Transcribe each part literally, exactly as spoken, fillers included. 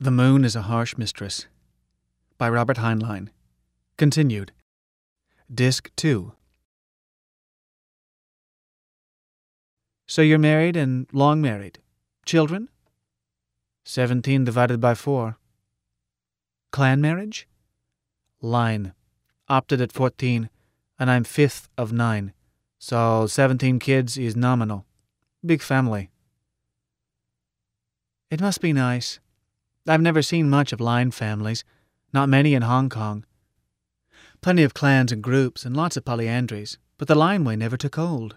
The Moon is a Harsh Mistress by Robert Heinlein. Continued. Disc two. So you're married and long married. Children? Seventeen divided by four. Clan marriage? Line. Opted at fourteen, and I'm fifth of nine. So seventeen kids is nominal. Big family. It must be nice. I've never seen much of line families, not many in Hong Kong. Plenty of clans and groups and lots of polyandries, but the line way never took hold.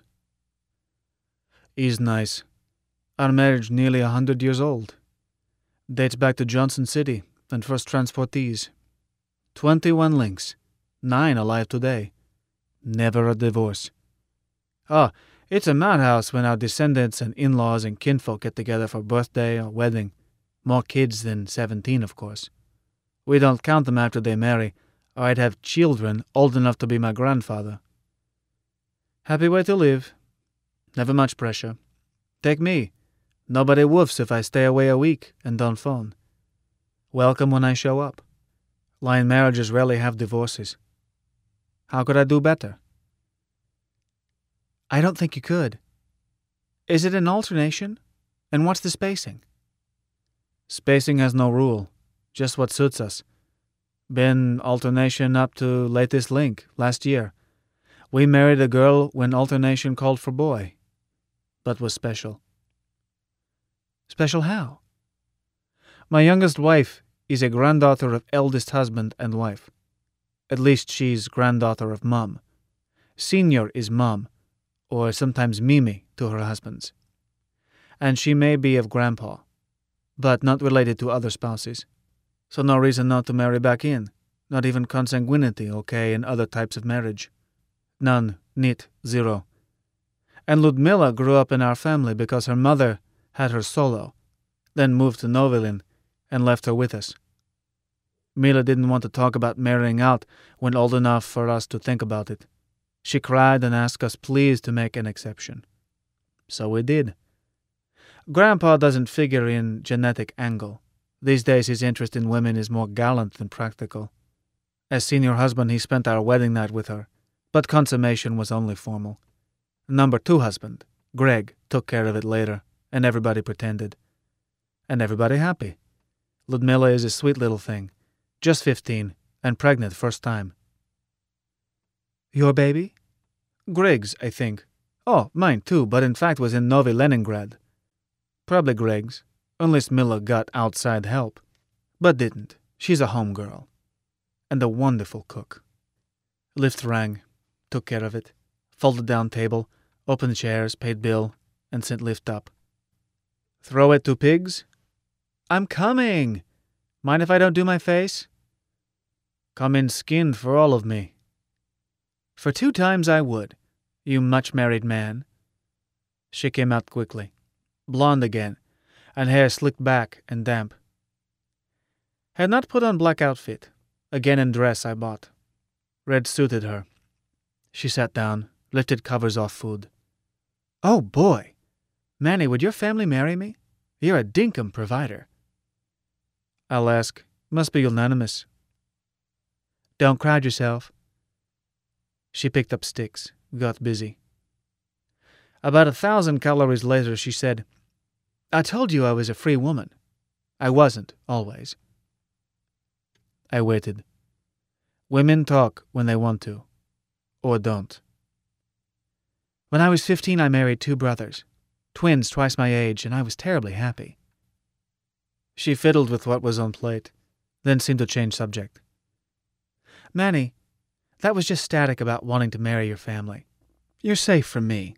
Is nice. Our marriage nearly a hundred years old. Dates back to Johnson City and first transportees. Twenty-one links, nine alive today. Never a divorce. Oh, it's a madhouse when our descendants and in-laws and kinfolk get together for birthday or wedding. More kids than seventeen, of course. We don't count them after they marry, or I'd have children old enough to be my grandfather. Happy way to live. Never much pressure. Take me. Nobody woofs if I stay away a week and don't phone. Welcome when I show up. Line marriages rarely have divorces. How could I do better? I don't think you could. Is it an alternation? And what's the spacing? Spacing has no rule, just what suits us. Been alternation up to latest link, last year. We married a girl when alternation called for boy, but was special. Special how? My youngest wife is a granddaughter of eldest husband and wife. At least she's granddaughter of mum. Senior is mum, or sometimes Mimi to her husbands. And she may be of grandpa, but not related to other spouses. So no reason not to marry back in, not even consanguinity okay in other types of marriage. None, nit, zero. And Ludmilla grew up in our family because her mother had her solo, then moved to Novilin and left her with us. Mila didn't want to talk about marrying out when old enough for us to think about it. She cried and asked us please to make an exception. So we did. Grandpa doesn't figure in genetic angle. These days his interest in women is more gallant than practical. As senior husband he spent our wedding night with her, but consummation was only formal. Number two husband, Greg, took care of it later, and everybody pretended. And everybody happy. Ludmilla is a sweet little thing, just fifteen, and pregnant first time. Your baby? Greg's, I think. Oh, mine too, but in fact was in Novi Leningrad. Probably Greg's, unless Milla got outside help. But didn't. She's a home girl. And a wonderful cook. Lift rang, took care of it, folded down table, opened chairs, paid bill, and sent lift up. Throw it to pigs? I'm coming! Mind if I don't do my face? Come in skinned for all of me. For two times I would, you much-married man. She came out quickly. Blonde again, and hair slicked back and damp. Had not put on black outfit, again in dress I bought. Red suited her. She sat down, lifted covers off food. Oh boy! Manny, would your family marry me? You're a dinkum provider. I'll ask. Must be unanimous. Don't crowd yourself. She picked up sticks, got busy. About a thousand calories later she said, I told you I was a free woman. I wasn't, always. I waited. Women talk when they want to, or don't. When I was fifteen, I married two brothers, twins twice my age, and I was terribly happy. She fiddled with what was on plate, then seemed to change subject. Manny, that was just static about wanting to marry your family. You're safe from me.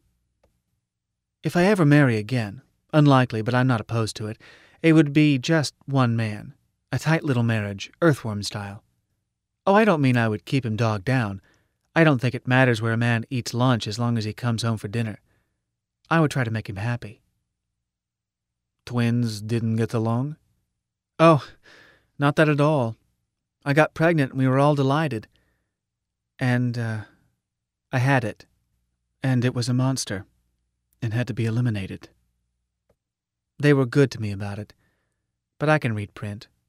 If I ever marry again, unlikely, but I'm not opposed to it, it would be just one man. A tight little marriage, earthworm style. Oh, I don't mean I would keep him dogged down. I don't think it matters where a man eats lunch as long as he comes home for dinner. I would try to make him happy. Twins didn't get along? Oh, not that at all. I got pregnant and we were all delighted. And, uh, I had it. And it was a monster. And had to be eliminated. They were good to me about it, but I can read print.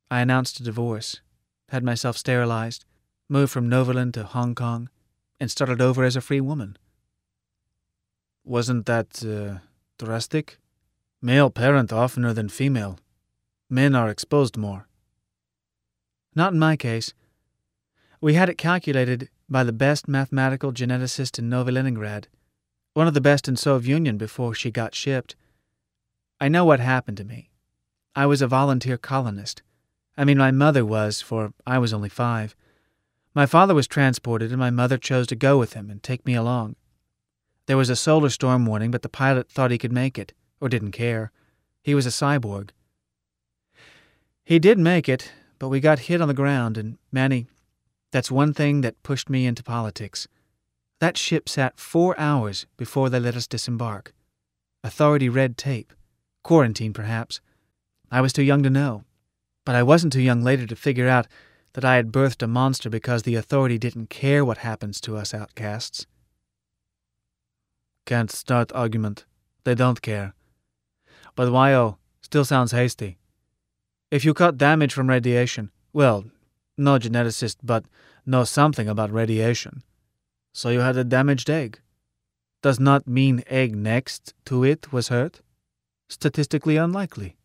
I announced a divorce, had myself sterilized, moved from Novaland to Hong Kong, and started over as a free woman. Wasn't that, uh, drastic? Male parent oftener than female. Men are exposed more. Not in my case. We had it calculated by the best mathematical geneticist in Novi Leningrad, one of the best in Soviet Union before she got shipped. I know what happened to me. I was a volunteer colonist. I mean, my mother was, for I was only five. My father was transported, and my mother chose to go with him and take me along. There was a solar storm warning, but the pilot thought he could make it, or didn't care. He was a cyborg. He did make it, but we got hit on the ground, and, Manny, that's one thing that pushed me into politics. That ship sat four hours before they let us disembark. Authority red tape. Quarantine, perhaps. I was too young to know. But I wasn't too young later to figure out that I had birthed a monster because the authority didn't care what happens to us outcasts. Can't start argument. They don't care. But Wyo still sounds hasty. If you cut damage from radiation, well, no geneticist, but know something about radiation. So you had a damaged egg. Does not mean egg next to it was hurt. Statistically unlikely.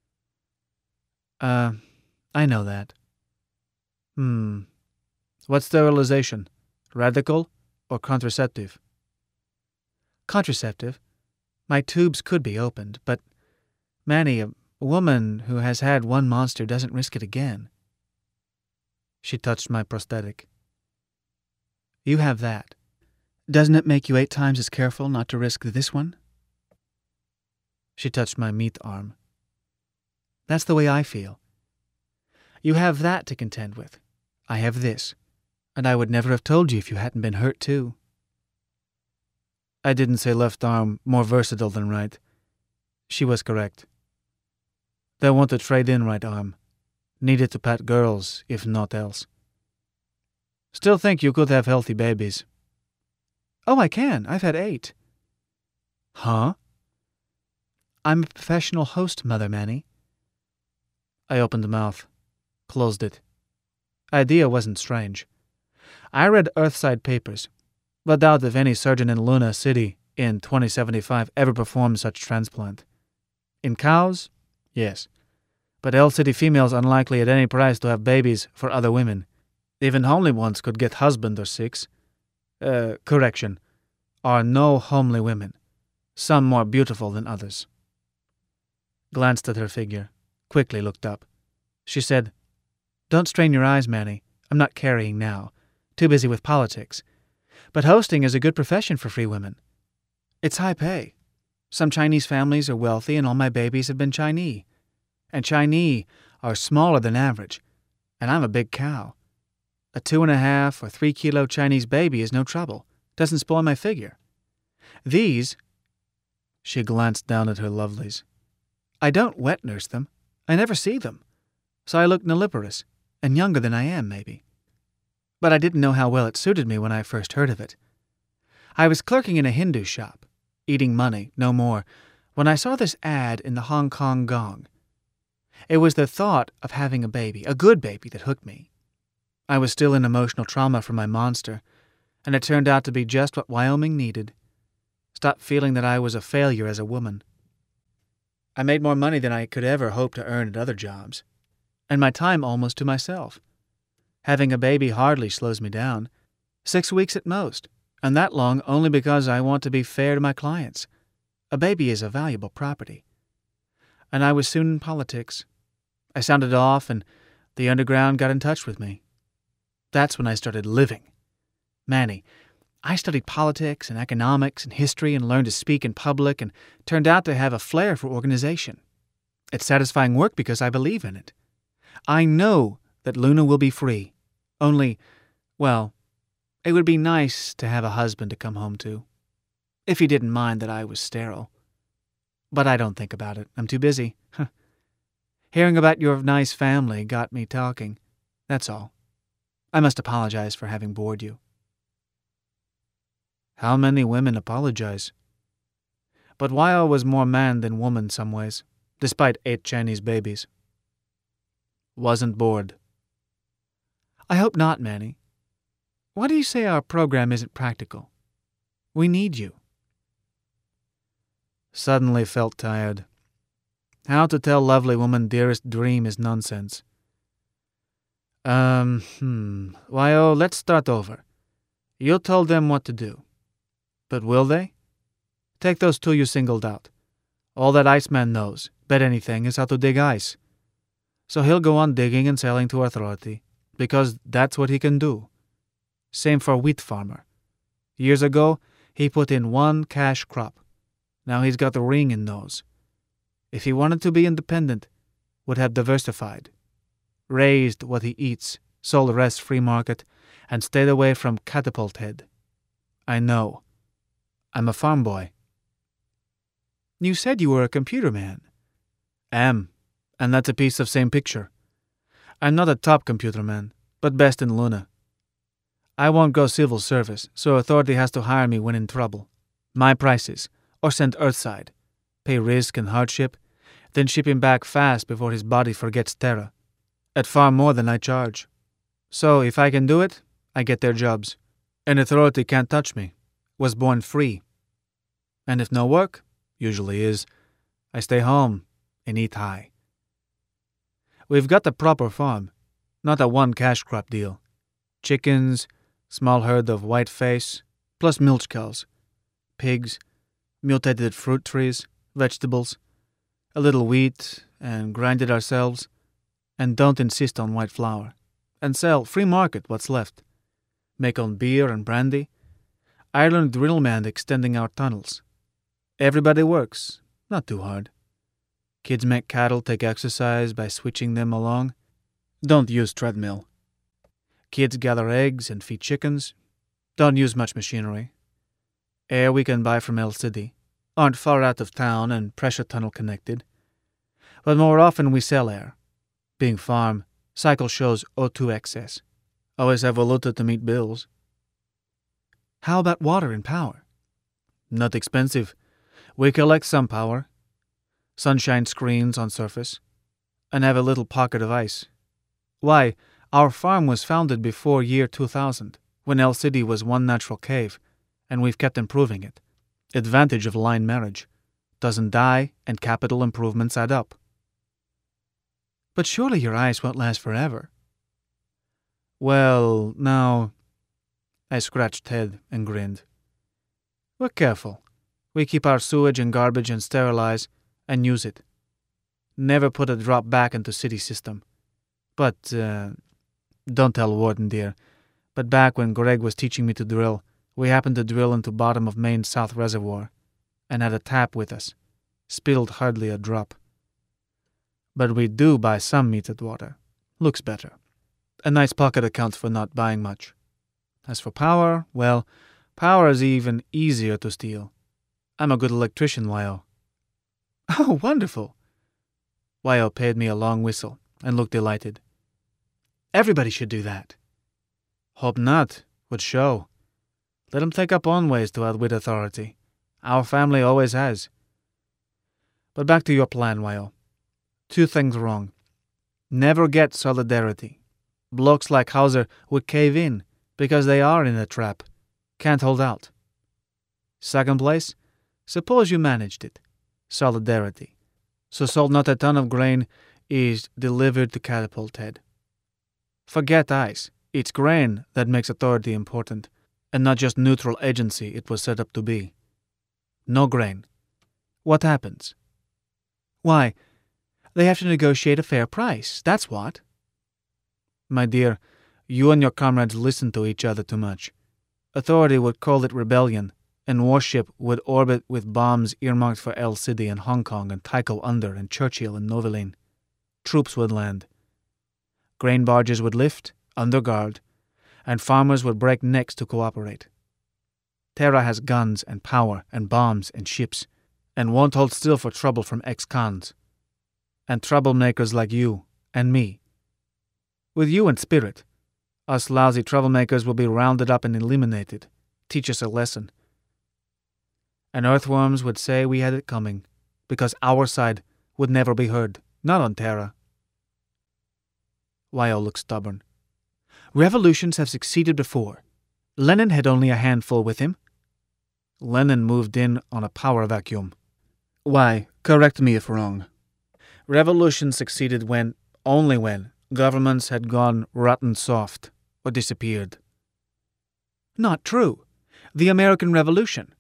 Uh, I know that. Hmm. What's sterilization? Radical or contraceptive? Contraceptive. My tubes could be opened, but, Manny, a woman who has had one monster doesn't risk it again. She touched my prosthetic. You have that. Doesn't it make you eight times as careful not to risk this one? She touched my meat arm. That's the way I feel. You have that to contend with. I have this, and I would never have told you if you hadn't been hurt too. I didn't say left arm more versatile than right. She was correct. They want to trade in right arm. Need it to pat girls, if not else. Still think you could have healthy babies. Oh, I can. I've had eight. Huh? I'm a professional host, Mother Manny. I opened the mouth, closed it. Idea wasn't strange. I read Earthside papers, but doubt if any surgeon in Luna City in twenty seventy-five ever performed such transplant. In cows? Yes. But L City females unlikely at any price to have babies for other women. Even homely ones could get husband or six. Uh, correction. Are no homely women. Some more beautiful than others. Glanced at her figure, quickly looked up. She said, Don't strain your eyes, Manny. I'm not carrying now. Too busy with politics. But hosting is a good profession for free women. It's high pay. Some Chinese families are wealthy, and all my babies have been Chinese. And Chinese are smaller than average, and I'm a big cow. A two and a half or three kilo Chinese baby is no trouble. Doesn't spoil my figure. These, she glanced down at her lovelies. I don't wet nurse them. I never see them. So I look nulliparous, and younger than I am, maybe. But I didn't know how well it suited me when I first heard of it. I was clerking in a Hindu shop, eating money, no more, when I saw this ad in the Hong Kong Gong. It was the thought of having a baby, a good baby, that hooked me. I was still in emotional trauma from my monster, and it turned out to be just what Wyoming needed. Stop feeling that I was a failure as a woman. I made more money than I could ever hope to earn at other jobs, and my time almost to myself. Having a baby hardly slows me down. Six weeks at most, and that long only because I want to be fair to my clients. A baby is a valuable property. And I was soon in politics. I sounded off, and the underground got in touch with me. That's when I started living. Manny, I studied politics and economics and history and learned to speak in public and turned out to have a flair for organization. It's satisfying work because I believe in it. I know that Luna will be free. Only, well, it would be nice to have a husband to come home to. If he didn't mind that I was sterile. But I don't think about it. I'm too busy. Hearing about your nice family got me talking. That's all. I must apologize for having bored you. How many women apologize? But Wyo was more man than woman some ways, despite eight Chinese babies. wasn't bored. I hope not, Manny. Why do you say our program isn't practical? We need you. Suddenly felt tired. How to tell lovely woman dearest dream is nonsense. Um, hmm. Why, oh, let's start over. You told them what to do. But will they? Take those two you singled out. All that Iceman knows, bet anything, is how to dig ice. So he'll go on digging and selling to authority, because that's what he can do. Same for wheat farmer. Years ago, he put in one cash crop. Now he's got the ring in nose. If he wanted to be independent, would have diversified. Raised what he eats, sold the rest free market, and stayed away from catapult head. I know. I'm a farm boy. You said you were a computer man. Am, and that's a piece of same picture. I'm not a top computer man, but best in Luna. I won't go civil service, so authority has to hire me when in trouble. My prices, or send Earthside. Pay risk and hardship, then ship him back fast before his body forgets Terra. At far more than I charge. So if I can do it, I get their jobs. And authority can't touch me. Was born free. And if no work, usually is, I stay home and eat high. We've got the proper farm, not a one cash crop deal. Chickens, small herd of white face, plus milch cows, pigs, mutated fruit trees, vegetables, a little wheat, and grind it ourselves, and don't insist on white flour, and sell free market what's left. Make on beer and brandy. Ireland drillman extending our tunnels. Everybody works, not too hard. Kids make cattle take exercise by switching them along. Don't use treadmill. Kids gather eggs and feed chickens. Don't use much machinery. Air we can buy from El City. Aren't far out of town and pressure tunnel connected. But more often we sell air. Being farm, cycle shows O two excess. Always have valuta to meet bills. How about water and power? Not expensive. We collect some power. Sunshine screens on surface. And have a little pocket of ice. Why, our farm was founded before year two thousand, when El City was one natural cave, and we've kept improving it. Advantage of line marriage. Doesn't die, and capital improvements add up. But surely your ice won't last forever. Well, now... I scratched head and grinned. We're careful. We keep our sewage and garbage and sterilize, and use it. Never put a drop back into city system. But, uh... don't tell Warden, dear. But back when Greg was teaching me to drill, we happened to drill into bottom of Main South Reservoir, and had a tap with us. Spilled hardly a drop. But we do buy some metered water. Looks better. A nice pocket accounts for not buying much. As for power, well, power is even easier to steal. I'm a good electrician, Wyo. Oh, wonderful! Wyo paid me a long whistle and looked delighted. Everybody should do that. Hope not. Would show. Let 'em think up on ways to outwit authority. Our family always has. But back to your plan, Wyo. Two things wrong. Never get solidarity. Blokes like Hauser would cave in because they are in a trap. Can't hold out. Second place, suppose you managed it. Solidarity. So sold not a ton of grain is delivered to Catapult Head. Forget ice. It's grain that makes authority important, and not just neutral agency it was set up to be. No grain. What happens? Why, they have to negotiate a fair price, that's what. My dear, you and your comrades listen to each other too much. Authority would call it rebellion, and warship would orbit with bombs earmarked for El City and Hong Kong and Tycho Under and Churchill and Noveline. Troops would land. Grain barges would lift, under guard, and farmers would break necks to cooperate. Terra has guns and power and bombs and ships, and won't hold still for trouble from ex-cons. And troublemakers like you and me. With you and Spirit, us lousy troublemakers will be rounded up and eliminated. Teach us a lesson. And earthworms would say we had it coming, because our side would never be heard, not on Terra. Wyo looked stubborn. Revolutions have succeeded before. Lenin had only a handful with him. Lenin moved in on a power vacuum. Why, correct me if wrong. Revolutions succeeded when, only when, governments had gone rotten soft or disappeared. Not true. The American Revolution.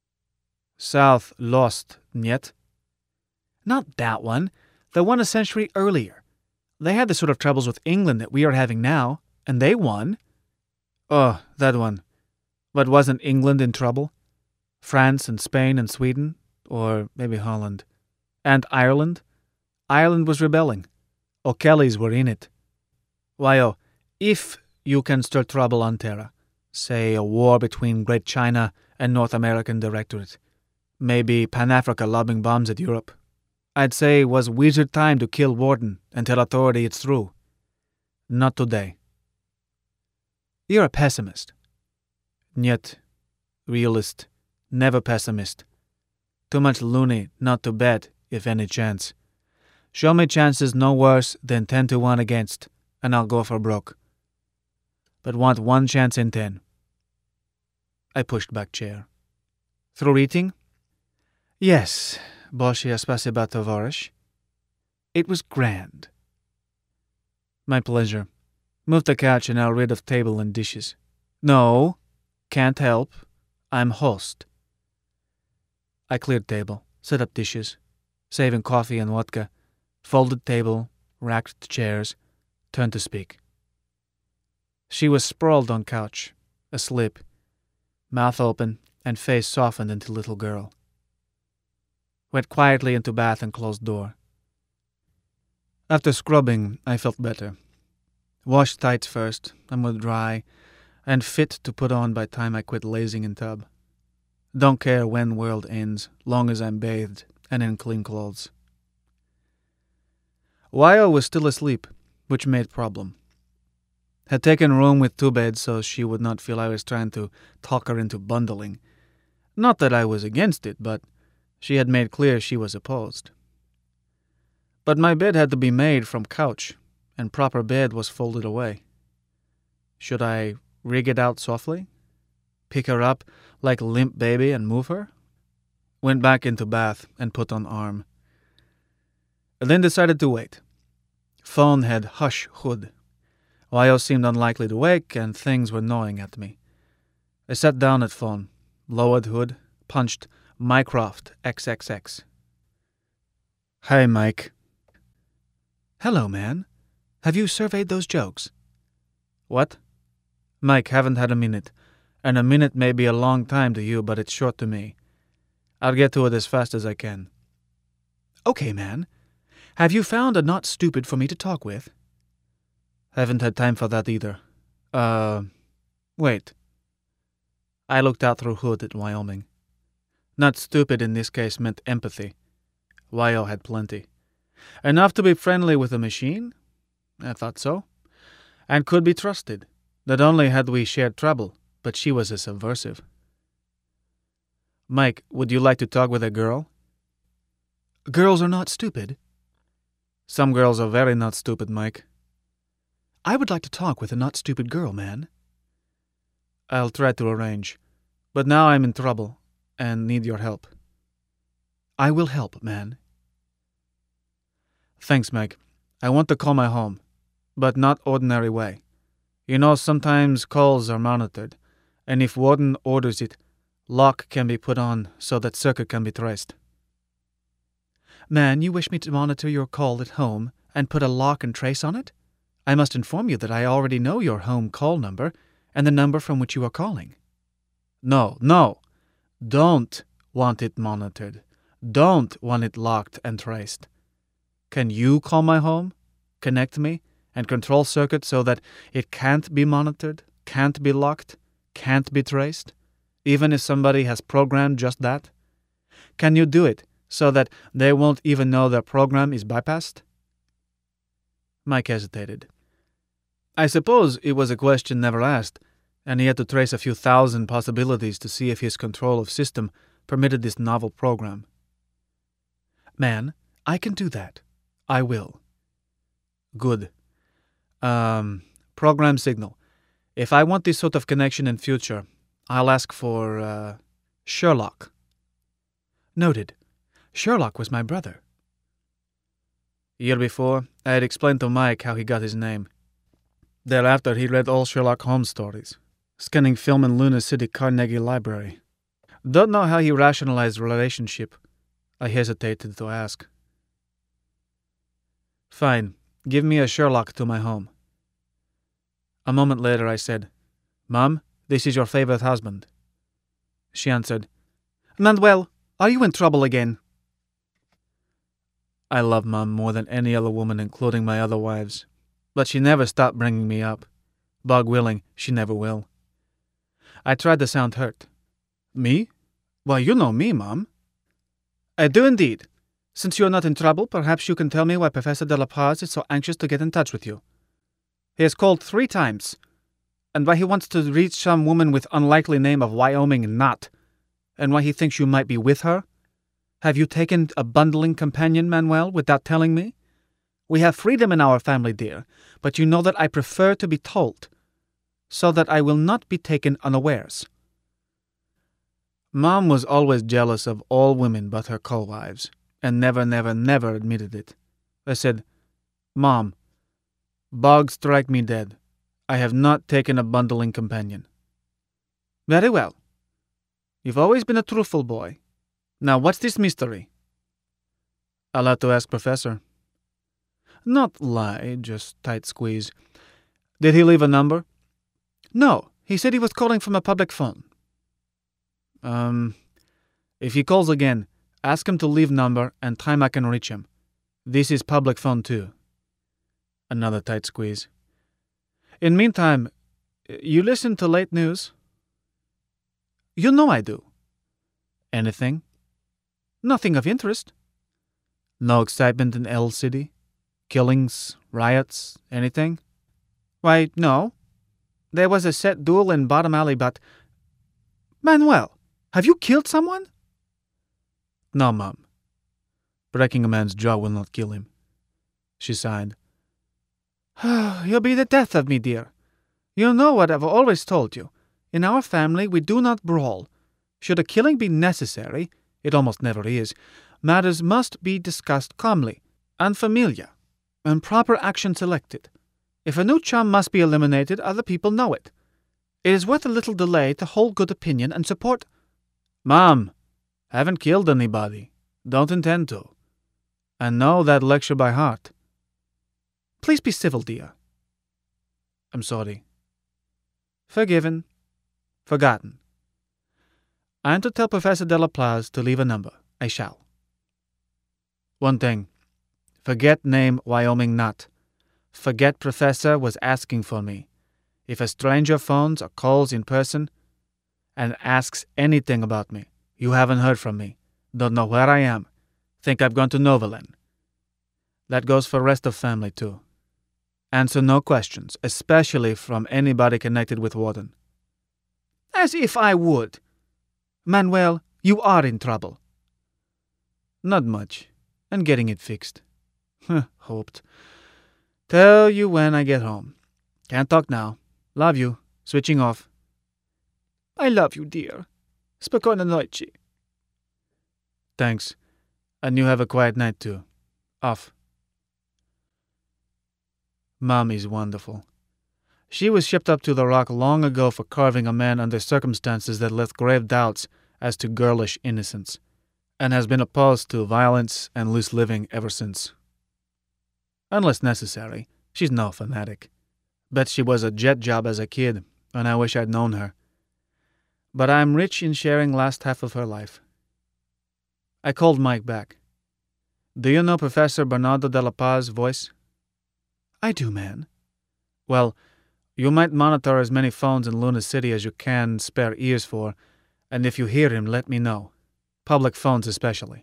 South lost, yet. Not that one. The one a century earlier. They had the sort of troubles with England that we are having now, and they won. Oh, that one. But wasn't England in trouble? France and Spain and Sweden, or maybe Holland. And Ireland? Ireland was rebelling. O'Kellys were in it. Why, oh, if you can stir trouble on Terra, say a war between Great China and North American Directorate, maybe Pan-Africa lobbing bombs at Europe, I'd say it was wizard time to kill Warden and tell authority it's through. Not today. You're a pessimist. Yet, realist, never pessimist. Too much loony not to bet, if any chance. Show me chances no worse than ten to one against, and I'll go for broke. But want one chance in ten. I pushed back chair. Through eating? Yes, Boshia spasiba tovarish. It was grand. My pleasure. Move the couch and I'll rid of table and dishes. No, can't help. I'm host. I cleared table, set up dishes, saving coffee and vodka, folded table, racked chairs, turned to speak. She was sprawled on couch, asleep, mouth open and face softened into little girl. Went quietly into bath and closed door. After scrubbing, I felt better. Washed tights first, and were dry, and fit to put on by time I quit lazing in tub. Don't care when world ends, long as I'm bathed and in clean clothes. Wyo was still asleep, which made problem. Had taken room with two beds so she would not feel I was trying to talk her into bundling. Not that I was against it, but she had made clear she was opposed. But my bed had to be made from couch, and proper bed was folded away. Should I rig it out softly? Pick her up like a limp baby and move her? Went back into bath and put on arm. And then decided to wait. Phone had hush hood. Wyo seemed unlikely to wake, and things were gnawing at me. I sat down at phone, lowered hood, punched Mycroft triple X. Hi, Mike. Hello, man. Have you surveyed those jokes? What? Mike, haven't had a minute. And a minute may be a long time to you, but it's short to me. I'll get to it as fast as I can. Okay, man. Have you found a not stupid for me to talk with? Haven't had time for that either. Uh, wait. I looked out through hood at Wyoming. Not stupid in this case meant empathy. Wyo had plenty. Enough to be friendly with a machine? I thought so. And could be trusted. Not only had we shared trouble, but she was a subversive. Mike, would you like to talk with a girl? Girls are not stupid. Some girls are very not stupid, Mike. I would like to talk with a not stupid girl, man. I'll try to arrange. But now I'm in trouble, and need your help. I will help, man. Thanks, Meg. I want to call my home, but not ordinary way. You know, sometimes calls are monitored, and if Warden orders it, lock can be put on so that circuit can be traced. Man, you wish me to monitor your call at home and put a lock and trace on it? I must inform you that I already know your home call number and the number from which you are calling. No, no. Don't want it monitored. Don't want it locked and traced. Can you call my home, connect me, and control circuit so that it can't be monitored, can't be locked, can't be traced, even if somebody has programmed just that? Can you do it so that they won't even know their program is bypassed? Mike hesitated. I suppose it was a question never asked, and he had to trace a few thousand possibilities to see if his control of system permitted this novel program. Man, I can do that. I will. Good. Um, program signal. If I want this sort of connection in future, I'll ask for, uh, Sherlock. Noted. Sherlock was my brother. Year before, I had explained to Mike how he got his name. Thereafter, he read all Sherlock Holmes stories, scanning film in Luna City Carnegie Library. Don't know how he rationalized the relationship. I hesitated to ask. Fine, give me a Sherlock to my home. A moment later I said, Mom, this is your favorite husband. She answered, Manuel, are you in trouble again? I love Mom more than any other woman, including my other wives. But she never stopped bringing me up. Bog willing, she never will. I tried to sound hurt. Me? Well, you know me, Mom. I do indeed. Since you are not in trouble, perhaps you can tell me why Professor de la Paz is so anxious to get in touch with you. He has called three times, and why he wants to reach some woman with unlikely name of Wyoming Knot, and why he thinks you might be with her. Have you taken a bundling companion, Manuel, without telling me? We have freedom in our family, dear, but you know that I prefer to be told, so that I will not be taken unawares. Mom was always jealous of all women but her co-wives, and never, never, never admitted it. I said, Mom, Bog strike me dead. I have not taken a bundling companion. Very well. You've always been a truthful boy. Now what's this mystery? I'll have to ask Professor. Not lie, just tight squeeze. Did he leave a number? No, he said he was calling from a public phone. Um, if he calls again, ask him to leave number and time I can reach him. This is public phone too. Another tight squeeze. In meantime, you listen to late news? You know I do. Anything? Nothing of interest. No excitement in L City? Killings, riots, anything? Why, no. There was a set duel in Bottom Alley, but... Manuel, have you killed someone? No, Mom. Breaking a man's jaw will not kill him. She sighed. You'll be the death of me, dear. You know what I've always told you. In our family, we do not brawl. Should a killing be necessary, it almost never is, matters must be discussed calmly and familiar, and proper action selected. If a new chum must be eliminated, other people know it. It is worth a little delay to hold good opinion and support. Mom, haven't killed anybody. Don't intend to. And know that lecture by heart. Please be civil, dear. I'm sorry. Forgiven. Forgotten. I am to tell Professor de la Paz to leave a number. I shall. One thing. Forget name Wyoming Knot. Forget Professor was asking for me. If a stranger phones or calls in person and asks anything about me, you haven't heard from me, don't know where I am, think I've gone to Novaland. That goes for rest of family too. Answer no questions, especially from anybody connected with Warden. As if I would. Manuel, you are in trouble. Not much, and getting it fixed. Hoped. Tell you when I get home. Can't talk now. Love you. Switching off. I love you, dear. Spokojnej nocy. Thanks. And you have a quiet night too. Off. Mom is wonderful. She was shipped up to the Rock long ago for carving a man under circumstances that left grave doubts as to girlish innocence, and has been opposed to violence and loose living ever since. Unless necessary, she's no fanatic. Bet she was a jet job as a kid, and I wish I'd known her. But I'm rich in sharing last half of her life. I called Mike back. Do you know Professor Bernardo de la Paz's voice? I do, man. Well, you might monitor as many phones in Luna City as you can spare ears for, and if you hear him, let me know. Public phones especially.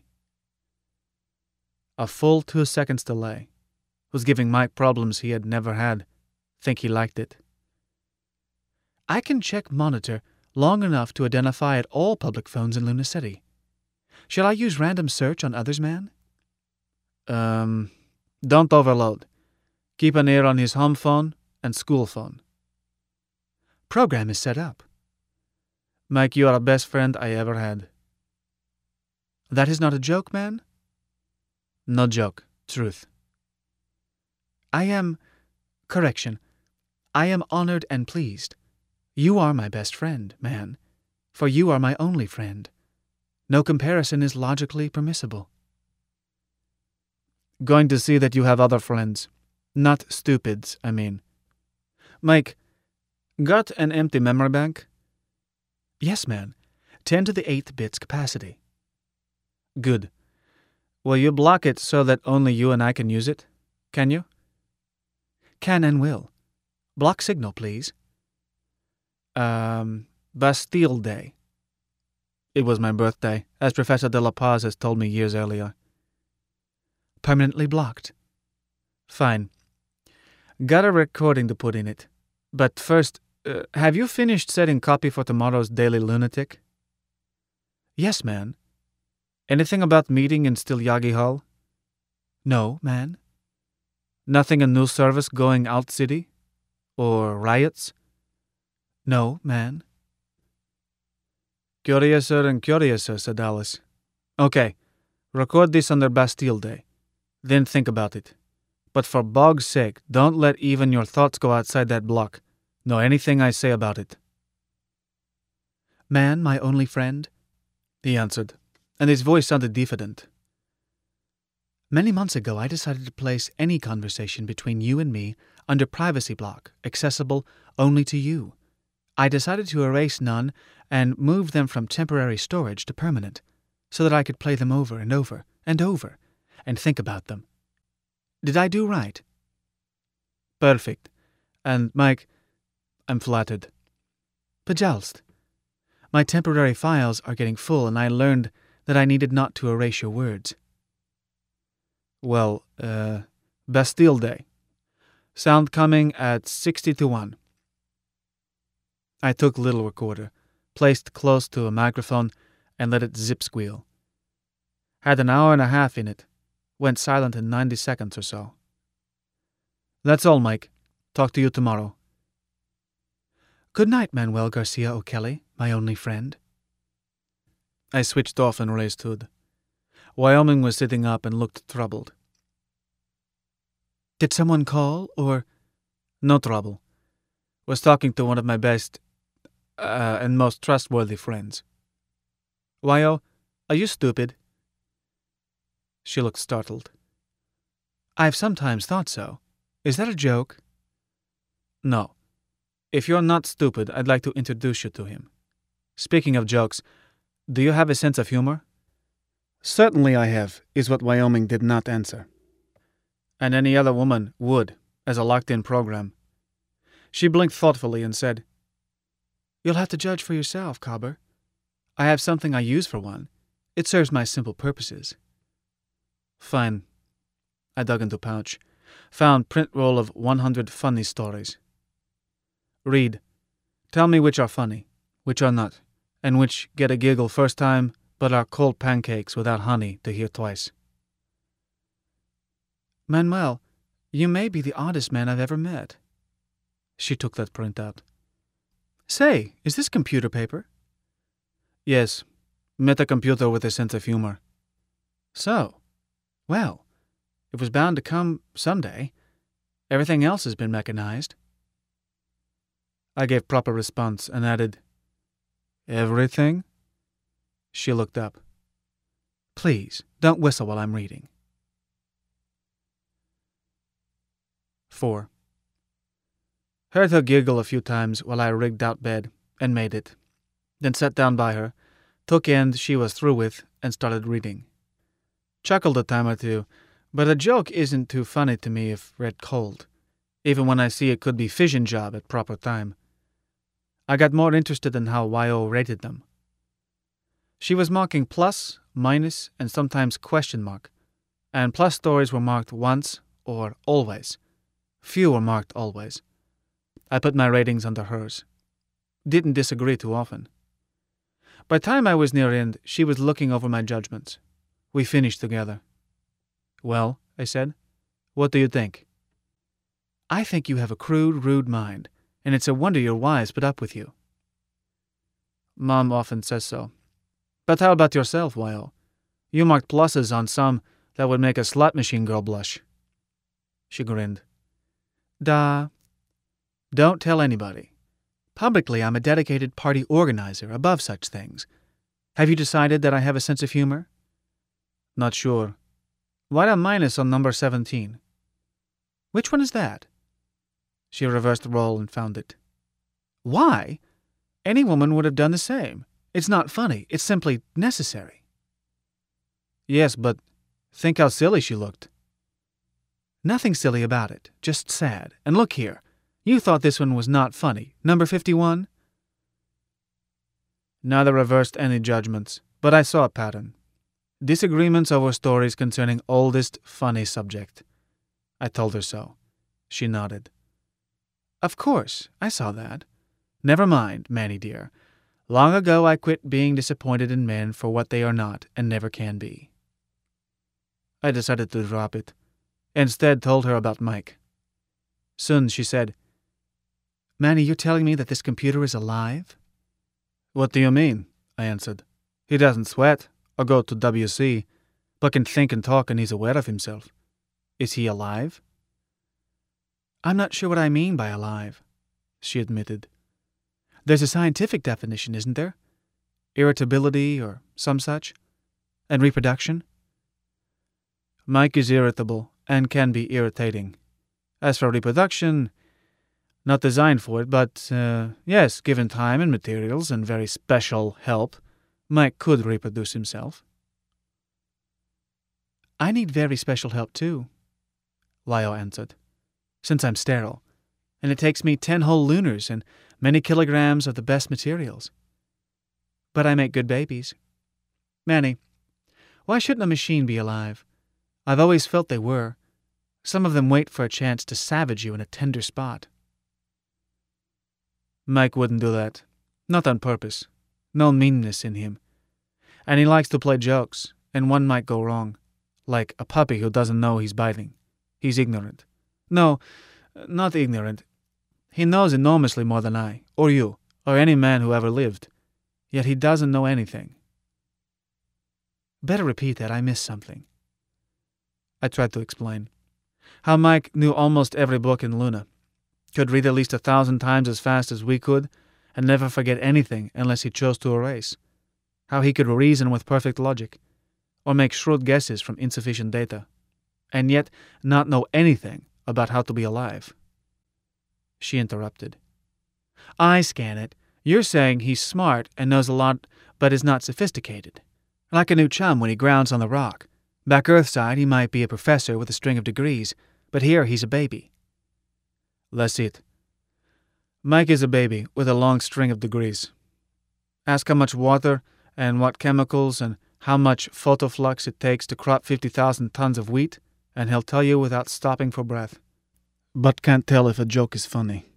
A full two seconds delay. Was giving Mike problems he had never had. Think he liked it. I can check monitor long enough to identify at all public phones in Luna City. Shall I use random search on others, man? Um, don't overload. Keep an ear on his home phone and school phone. Program is set up. Mike, you are the best friend I ever had. That is not a joke, man? No joke. Truth. I am... Correction. I am honored and pleased. You are my best friend, man, for you are my only friend. No comparison is logically permissible. Going to see that you have other friends. Not stupids, I mean. Mike, got an empty memory bank? Yes, man. ten to the eighth bits capacity. Good. Will you block it so that only you and I can use it? Can you? Can and will. Block signal, please. Um, Bastille Day. It was my birthday, as Professor de la Paz has told me years earlier. Permanently blocked. Fine. Got a recording to put in it. But first, uh, have you finished setting copy for tomorrow's Daily Lunatic? Yes, man. Anything about meeting in Stilyagi Hall? No, man. Nothing a news service going out city? Or riots? No, man. Curiouser and curiouser, said Alice. Okay, record this under Bastille Day. Then think about it. But for bog's sake, don't let even your thoughts go outside that block. Know anything I say about it. Man, my only friend, he answered, and his voice sounded diffident. Many months ago, I decided to place any conversation between you and me under privacy block, accessible only to you. I decided to erase none and move them from temporary storage to permanent, so that I could play them over and over and over and think about them. Did I do right? Perfect. And, Mike, I'm flattered. Bejalst. My temporary files are getting full, and I learned that I needed not to erase your words. Well, uh, Bastille Day. Sound coming at sixty to one. I took little recorder, placed close to a microphone, and let it zip squeal. Had an hour and a half in it. Went silent in ninety seconds or so. That's all, Mike. Talk to you tomorrow. Good night, Manuel Garcia O'Kelly, my only friend. I switched off and raised hood. Wyoming was sitting up and looked troubled. Did someone call, or... No trouble. Was talking to one of my best uh, and most trustworthy friends. Wyo, are you stupid? She looked startled. I've sometimes thought so. Is that a joke? No. If you're not stupid, I'd like to introduce you to him. Speaking of jokes, do you have a sense of humor? Certainly I have, is what Wyoming did not answer. And any other woman would, as a locked-in program. She blinked thoughtfully and said, You'll have to judge for yourself, Cobber. I have something I use for one. It serves my simple purposes. Fine. I dug into pouch. Found print roll of one hundred funny stories. Read. Tell me which are funny, which are not, and which get a giggle first time but are cold pancakes without honey to hear twice. Manuel, you may be the oddest man I've ever met. She took that print out. Say, is this computer paper? Yes. Met a computer with a sense of humor. So, well, it was bound to come someday. Everything else has been mechanized. I gave proper response and added, Everything? She looked up. Please, don't whistle while I'm reading. Four. Heard her giggle a few times while I rigged out bed and made it. Then sat down by her, took end she was through with, and started reading. Chuckled a time or two, but a joke isn't too funny to me if read cold, even when I see it could be fission job at proper time. I got more interested in how Y O rated them. She was marking plus, minus, and sometimes question mark, and plus stories were marked once or always. Few were marked always. I put my ratings under hers. Didn't disagree too often. By the time I was near end, she was looking over my judgments. We finished together. Well, I said, what do you think? I think you have a crude, rude mind, and it's a wonder your wives put up with you. Mom often says so. But how about yourself, Wyo? You marked pluses on some that would make a slot machine girl blush. She grinned. Da. Don't tell anybody. Publicly, I'm a dedicated party organizer above such things. Have you decided that I have a sense of humor? Not sure. Why a minus on number seventeen? Which one is that? She reversed the roll and found it. Why? Any woman would have done the same. It's not funny. It's simply necessary. Yes, but think how silly she looked. Nothing silly about it. Just sad. And look here. You thought this one was not funny. Number fifty-one? Neither reversed any judgments, but I saw a pattern. Disagreements over stories concerning oldest funny subject. I told her so. She nodded. Of course, I saw that. Never mind, Manny dear. Long ago I quit being disappointed in men for what they are not and never can be. I decided to drop it. Instead told her about Mike. Soon she said, Manny, you're telling me that this computer is alive? What do you mean? I answered. He doesn't sweat or go to W C, but can think and talk and he's aware of himself. Is he alive? I'm not sure what I mean by alive, she admitted. There's a scientific definition, isn't there? Irritability or some such? And reproduction? Mike is irritable and can be irritating. As for reproduction, not designed for it, but uh, yes, given time and materials and very special help, Mike could reproduce himself. I need very special help too, Wyo answered, since I'm sterile, and it takes me ten whole lunars and many kilograms of the best materials. But I make good babies. Manny, why shouldn't a machine be alive? I've always felt they were. Some of them wait for a chance to savage you in a tender spot. Mike wouldn't do that. Not on purpose. No meanness in him. And he likes to play jokes, and one might go wrong. Like a puppy who doesn't know he's biting. He's ignorant. No, not ignorant. He knows enormously more than I, or you, or any man who ever lived. Yet he doesn't know anything. Better repeat that. I missed something. I tried to explain. How Mike knew almost every book in Luna. Could read at least a thousand times as fast as we could, and never forget anything unless he chose to erase. How he could reason with perfect logic, or make shrewd guesses from insufficient data, and yet not know anything about how to be alive. She interrupted. I scan it. You're saying he's smart and knows a lot, but is not sophisticated. Like a new chum when he grounds on the rock. Back Earthside, he might be a professor with a string of degrees, but here he's a baby. That's it. Mike is a baby with a long string of degrees. Ask how much water and what chemicals and how much photoflux it takes to crop fifty thousand tons of wheat, and he'll tell you without stopping for breath. But can't tell if a joke is funny.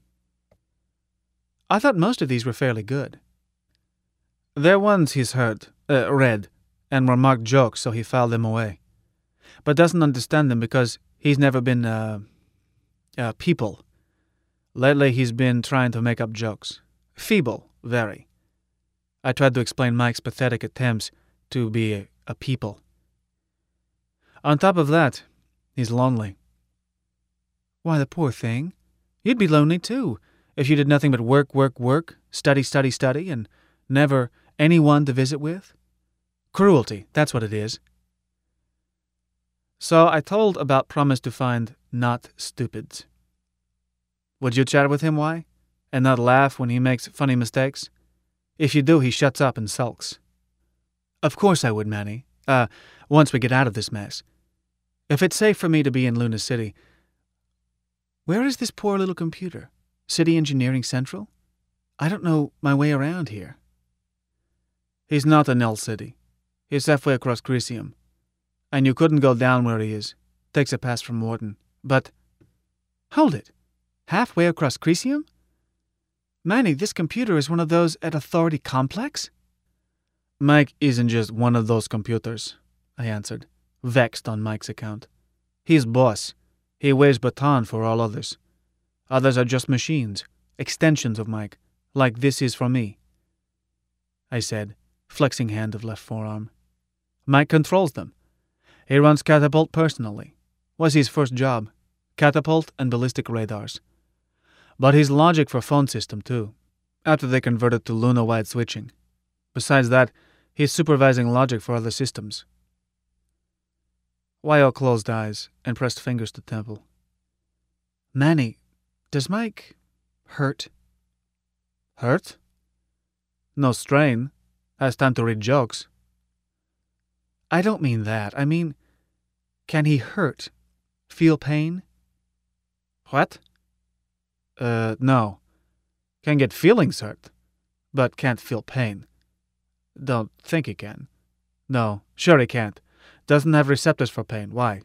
I thought most of these were fairly good. They're ones he's heard, uh, read, and were marked jokes, so he filed them away. But doesn't understand them because he's never been, uh, uh, people. Lately he's been trying to make up jokes. Feeble, very. I tried to explain Mike's pathetic attempts to be a, a people. On top of that, he's lonely. Why, the poor thing. You'd be lonely too, if you did nothing but work, work, work, study, study, study, and never anyone to visit with. Cruelty, that's what it is. So I told about promise to find not stupids. Would you chat with him, why? And not laugh when he makes funny mistakes? If you do, he shuts up and sulks. Of course I would, Manny. Uh, once we get out of this mess. If it's safe for me to be in Luna City. Where is this poor little computer? City Engineering Central? I don't know my way around here. He's not in L City. He's halfway across Crisium. And you couldn't go down where he is. Takes a pass from Warden. But... Hold it. Halfway across Crisium? Manny, this computer is one of those at Authority Complex? Mike isn't just one of those computers, I answered, vexed on Mike's account. He's boss. He waves baton for all others. Others are just machines, extensions of Mike, like this is for me," I said, flexing hand of left forearm. "Mike controls them. He runs Catapult personally. Was his first job. Catapult and ballistic radars. But his logic for phone system too, after they converted to Luna-wide switching. Besides that, he's supervising logic for other systems." Wyo closed eyes and pressed fingers to temple. "Manny, does Mike hurt?" "Hurt? No strain. Has time to read jokes." "I don't mean that. I mean, can he hurt? Feel pain?" "What?" Uh, no. Can get feelings hurt, but can't feel pain. Don't think he can. No, sure he can't. Doesn't have receptors for pain. Why?"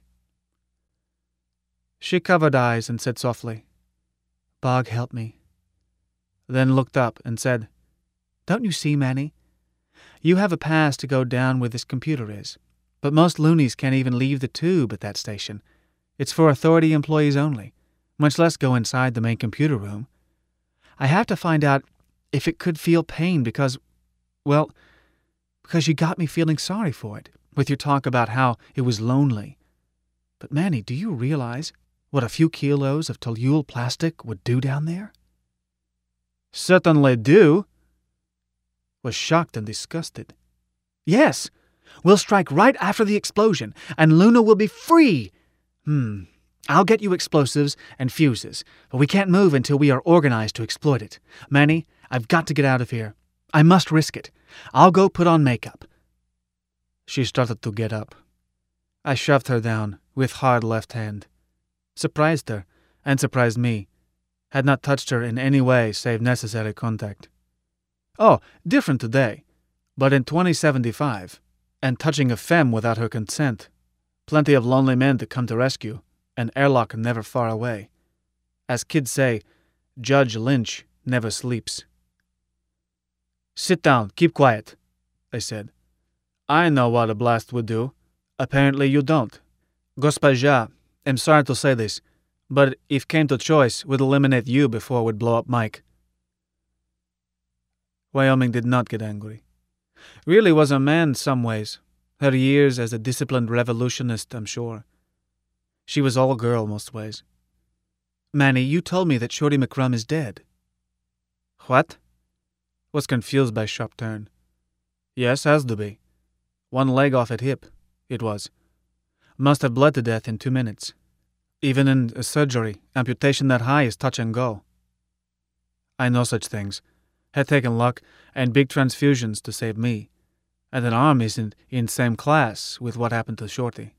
She covered eyes and said softly, "Bog, help me." Then looked up and said, "Don't you see, Manny? You have a pass to go down where this computer is, but most loonies can't even leave the tube at that station. It's for authority employees only, much less go inside the main computer room. I have to find out if it could feel pain because, well, because you got me feeling sorry for it with your talk about how it was lonely. But Manny, do you realize what a few kilos of toluene plastic would do down there?" "Certainly do." Was shocked and disgusted. "Yes, we'll strike right after the explosion, and Luna will be free. Hmm. I'll get you explosives and fuses, but we can't move until we are organized to exploit it. Manny, I've got to get out of here. I must risk it. I'll go put on makeup." She started to get up. I shoved her down with hard left hand. Surprised her, and surprised me. Had not touched her in any way save necessary contact. Oh, different today. But in twenty seventy-five, and touching a femme without her consent, plenty of lonely men to come to rescue, and airlock never far away. As kids say, Judge Lynch never sleeps. "Sit down, keep quiet," I said. "I know what a blast would do. Apparently you don't. Госпожа, I'm sorry to say this, but if came to choice, would eliminate you before we'd blow up Mike." Wyoming did not get angry. Really was a man some ways. Her years as a disciplined revolutionist, I'm sure. She was all girl most ways. "Manny, you told me that Shorty McCrum is dead." "What?" Was confused by sharp turn. "Yes, has to be. One leg off at hip, it was. Must have bled to death in two minutes. Even in a surgery, amputation that high is touch and go. I know such things. Had taken luck and big transfusions to save me. And an arm isn't in same class with what happened to Shorty."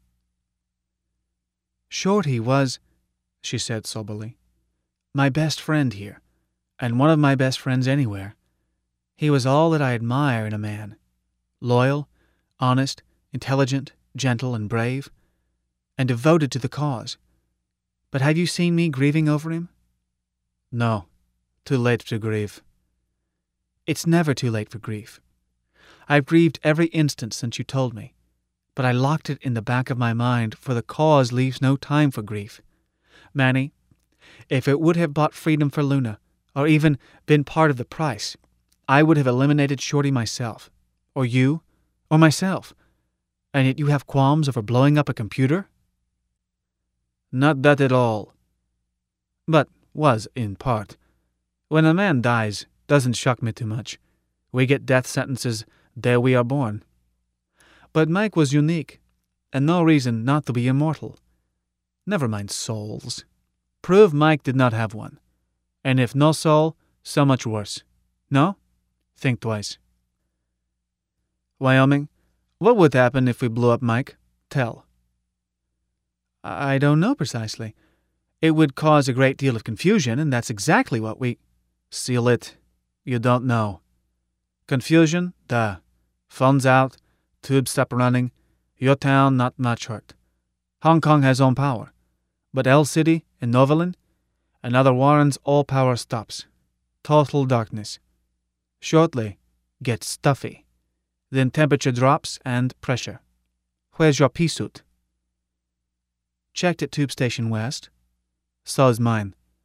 "Shorty was," she said soberly, "my best friend here, and one of my best friends anywhere. He was all that I admire in a man. Loyal, honest, intelligent, gentle, and brave, and devoted to the cause. But have you seen me grieving over him?" "No. Too late to grieve." "It's never too late for grief. I've grieved every instant since you told me, but I locked it in the back of my mind, for the cause leaves no time for grief. Manny, if it would have bought freedom for Luna, or even been part of the price, I would have eliminated Shorty myself, or you, or myself. And yet you have qualms over blowing up a computer?" "Not that at all. But was, in part. When a man dies, doesn't shock me too much. We get death sentences day we are born. But Mike was unique, and no reason not to be immortal. Never mind souls. Prove Mike did not have one. And if no soul, so much worse. No? Think twice." "Wyoming, what would happen if we blew up Mike? Tell." "I don't know precisely. It would cause a great deal of confusion, and that's exactly what we—" "Seal it. You don't know. Confusion? Duh. Phones out. Tubes stop running. Your town not much hurt. Hong Kong has own power. But L City and Novalin and other Warrens, all power stops. Total darkness. Shortly, gets stuffy. Then temperature drops and pressure. Where's your pea suit?" "Checked at Tube Station West." "So is mine.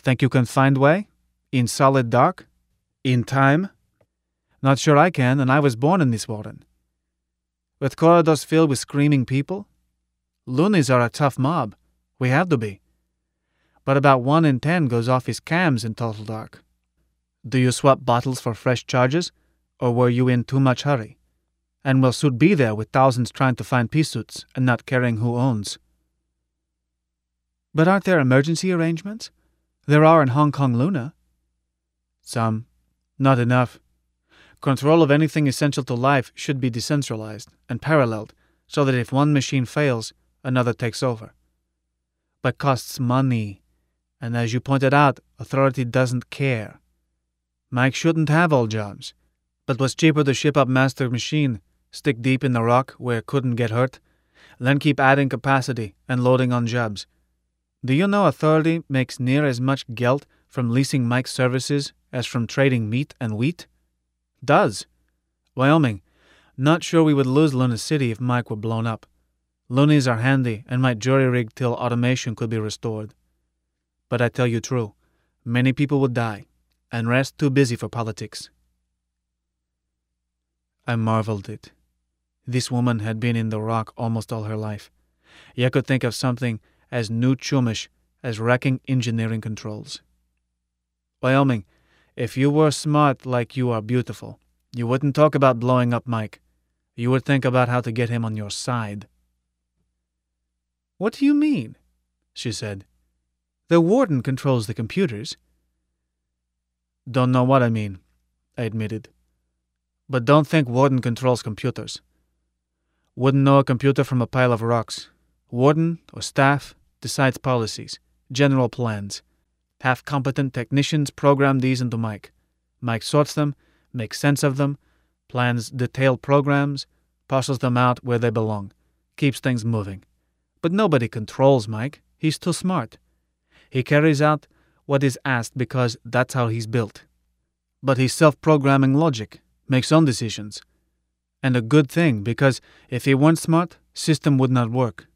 Think you can find way? In solid dark? In time? Not sure I can, and I was born in this warden. With corridors filled with screaming people? Loonies are a tough mob. We have to be. But about one in ten goes off his cams in total dark. Do you swap bottles for fresh charges, or were you in too much hurry? And will Soot be there with thousands trying to find pea suits and not caring who owns? But aren't there emergency arrangements? There are in Hong Kong Luna. Some. Not enough. Control of anything essential to life should be decentralized and paralleled so that if one machine fails, another takes over. But costs money, and as you pointed out, authority doesn't care. Mike shouldn't have all jobs, but was cheaper to ship up master machine, stick deep in the rock where it couldn't get hurt, then keep adding capacity and loading on jobs. Do you know authority makes near as much geld from leasing Mike's services as from trading meat and wheat? Does. Wyoming. Not sure we would lose Luna City if Mike were blown up. Loonies are handy and might jury-rig till automation could be restored. But I tell you true, many people would die, and rest too busy for politics. I marveled it. This woman had been in the rock almost all her life. Yet could think of something as new chumish as wrecking engineering controls. Wyoming, if you were smart like you are beautiful, you wouldn't talk about blowing up Mike. You would think about how to get him on your side. What do you mean? She said. The warden controls the computers. Don't know what I mean, I admitted. But don't think warden controls computers. Wouldn't know a computer from a pile of rocks. Warden or staff decides policies, general plans. Have competent technicians program these into Mike. Mike sorts them, makes sense of them, plans detailed programs, parcels them out where they belong, keeps things moving. But nobody controls Mike. He's too smart. He carries out what is asked because that's how he's built. But he's self-programming logic, makes own decisions. And a good thing, because if he weren't smart, system would not work.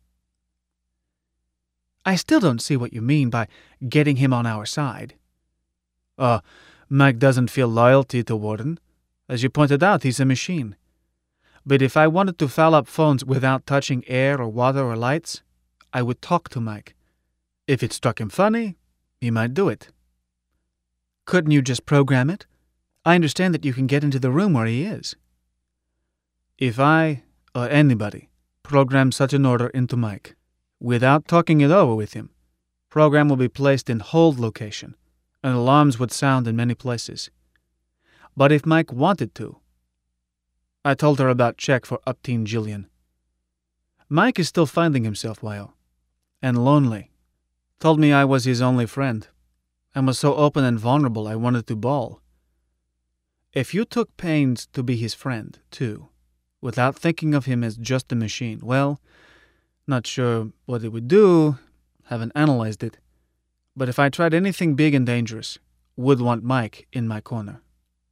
I still don't see what you mean by getting him on our side. Uh, Mike doesn't feel loyalty to Warden. As you pointed out, he's a machine. But if I wanted to foul up phones without touching air or water or lights, I would talk to Mike. If it struck him funny, he might do it. Couldn't you just program it? I understand that you can get into the room where he is. If I, or anybody, program such an order into Mike, without talking it over with him, program will be placed in hold location, and alarms would sound in many places. But if Mike wanted to, I told her about check for upteen Jillian. Mike is still finding himself, Wyo, and lonely. Told me I was his only friend, and was so open and vulnerable I wanted to bawl. If you took pains to be his friend, too, without thinking of him as just a machine, well, not sure what it would do, haven't analyzed it, but if I tried anything big and dangerous, would want Mike in my corner.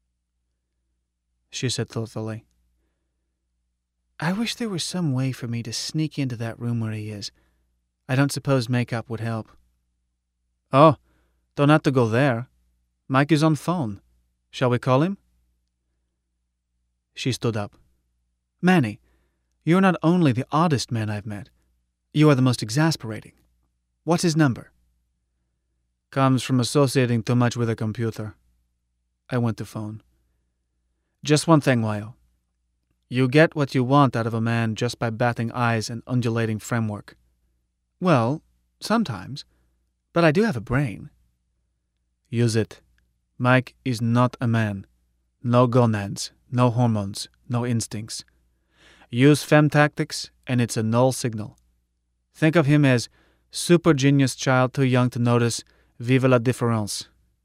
She said thoughtfully, I wish there were some way for me to sneak into that room where he is. I don't suppose makeup would help. Oh, don't have to go there. Mike is on phone. Shall we call him? She stood up. Manny, you're not only the oddest man I've met, you are the most exasperating. What's his number? Comes from associating too much with a computer. I went to phone. Just one thing, Wyo. You get what you want out of a man just by batting eyes and undulating framework. Well, sometimes. But I do have a brain. Use it. Mike is not a man. No gonads, no hormones, no instincts. Use fem tactics, and it's a null signal. Think of him as super genius child too young to notice vive la différence.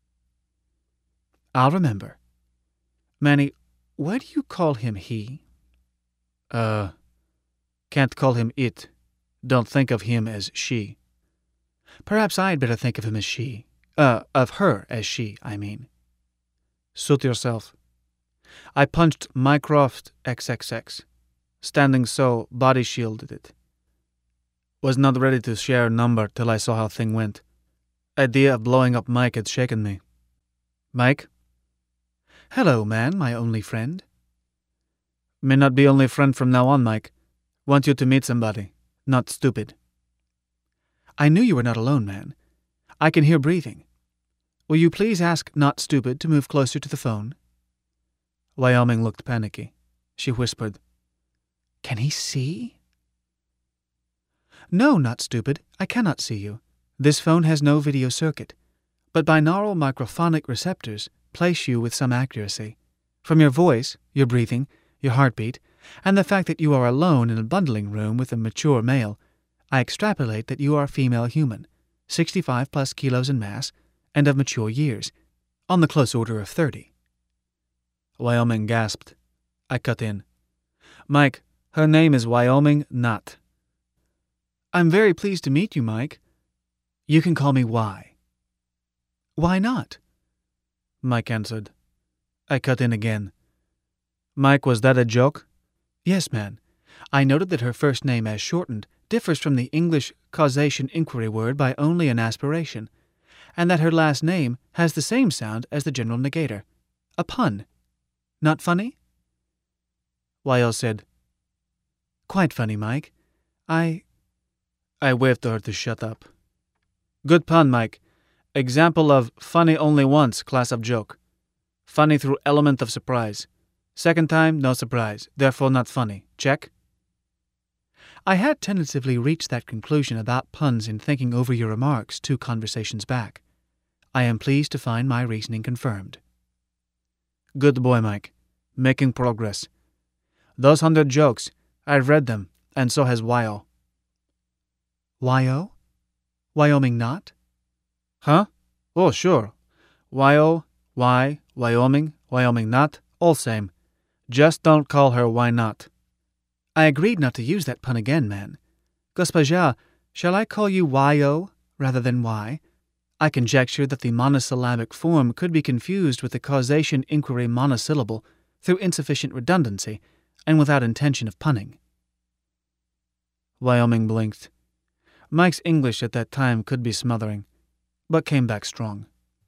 I'll remember. Manny, why do you call him he? Uh, can't call him it. Don't think of him as she. Perhaps I'd better think of him as she. Uh, of her as she, I mean. Suit yourself. I punched Mycroft triple X. Standing so, body shielded it. Was not ready to share number till I saw how thing went. Idea of blowing up Mike had shaken me. Mike? Hello, man, my only friend. May not be only friend from now on, Mike. Want you to meet somebody. Not stupid. I knew you were not alone, man. I can hear breathing. Will you please ask Not Stupid to move closer to the phone? Wyoming looked panicky. She whispered, Can he see? No, Not Stupid, I cannot see you. This phone has no video circuit, but binaural microphonic receptors place you with some accuracy. From your voice, your breathing, your heartbeat, and the fact that you are alone in a bundling room with a mature male, I extrapolate that you are a female human, sixty-five plus kilos in mass, and of mature years, on the close order of thirty. Wyoming gasped. I cut in. Mike, her name is Wyoming Not. I'm very pleased to meet you, Mike. You can call me Y. Why not? Mike answered. I cut in again. Mike, was that a joke? Yes, man. I noted that her first name, as shortened, differs from the English causation inquiry word by only an aspiration, and that her last name has the same sound as the general negator. A pun. Not funny? Wyo said, Quite funny, Mike. I... I waved to her to shut up. Good pun, Mike. Example of funny only once class of joke. Funny through element of surprise. Second time, no surprise. Therefore not funny. Check? I had tentatively reached that conclusion about puns in thinking over your remarks two conversations back. I am pleased to find my reasoning confirmed. Good boy, Mike. Making progress. Those hundred jokes, I've read them, and so has Wyo. Wyo? Wyoming Not? Huh? Oh, sure. Wyo, Y, Wyoming, Wyoming Not, all same. Just don't call her Why Not. I agreed not to use that pun again, man. Госпожа, shall I call you Wyo rather than Y? I conjecture that the monosyllabic form could be confused with the causation inquiry monosyllable through insufficient redundancy and without intention of punning. Wyoming blinked. Mike's English at that time could be smothering, but came back strong.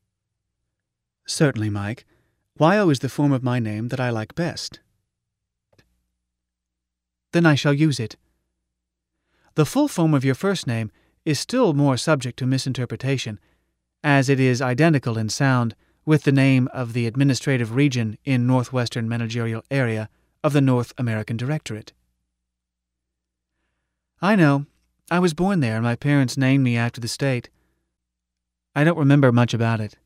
Certainly, Mike. Wyo is the form of my name that I like best. Then I shall use it. The full form of your first name is still more subject to misinterpretation, as it is identical in sound with the name of the administrative region in Northwestern Managerial Area of the North American Directorate. I know. I was born there, and my parents named me after the state. I don't remember much about it.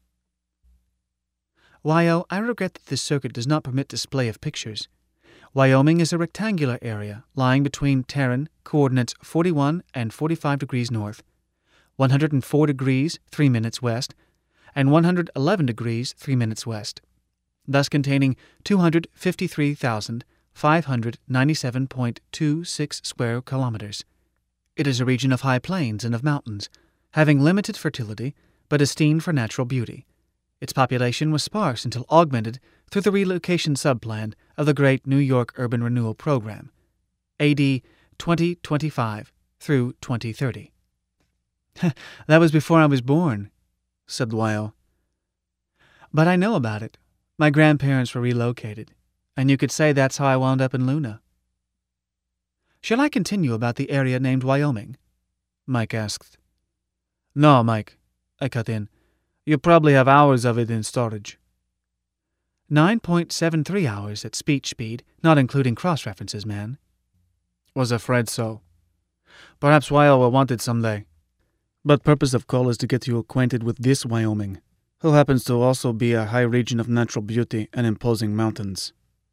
Wyo, I regret that this circuit does not permit display of pictures. Wyoming is a rectangular area lying between Terran, coordinates forty-one and forty-five degrees north, one hundred four degrees three minutes west, and one hundred eleven degrees three minutes west, thus containing two hundred fifty-three thousand five hundred ninety-seven point two six square kilometers. It is a region of high plains and of mountains, having limited fertility, but esteemed for natural beauty. Its population was sparse until augmented through the relocation subplan of the Great New York Urban Renewal Program, A D twenty twenty-five through twenty thirty. That was before I was born, said Wyo. But I know about it. My grandparents were relocated, and you could say that's how I wound up in Luna. Shall I continue about the area named Wyoming? Mike asked. No, Mike, I cut in. You probably have hours of it in storage. nine point seven three hours at speech speed, not including cross-references, man. Was afraid so. Perhaps Wyo will want it someday. But purpose of call is to get you acquainted with this Wyoming, who happens to also be a high region of natural beauty and imposing mountains.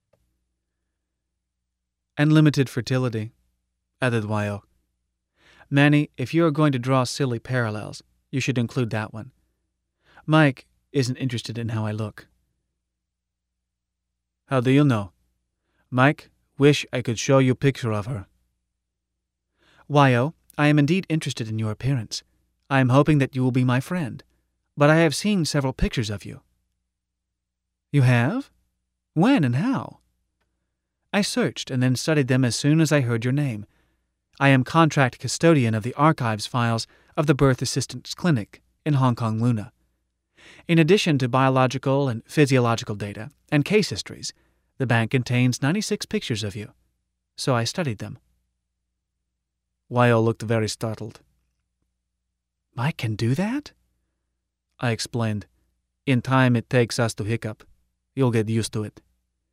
And limited fertility, added Wyo. Manny, if you are going to draw silly parallels, you should include that one. Mike isn't interested in how I look. How do you know? Mike, wish I could show you a picture of her. Wyo, I am indeed interested in your appearance. I am hoping that you will be my friend, but I have seen several pictures of you. You have? When and how? I searched and then studied them as soon as I heard your name. I am contract custodian of the archives files of the Birth Assistance Clinic in Hong Kong Luna. In addition to biological and physiological data and case histories, the bank contains ninety-six pictures of you. So I studied them. Wyo looked very startled. Mike can do that? I explained. In time it takes us to hiccup. You'll get used to it.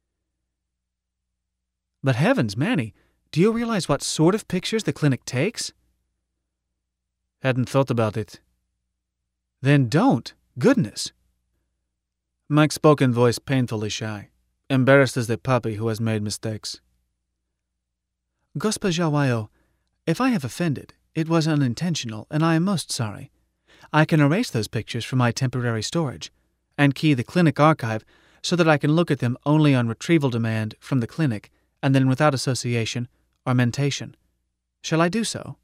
But heavens, Manny, do you realize what sort of pictures the clinic takes? Hadn't thought about it. Then don't. Goodness. Mike's spoken voice painfully shy, embarrassed as the puppy who has made mistakes. Госпожа Wyo, if I have offended, it was unintentional, and I am most sorry. I can erase those pictures from my temporary storage, and key the clinic archive so that I can look at them only on retrieval demand from the clinic, and then without association or mentation. Shall I do so?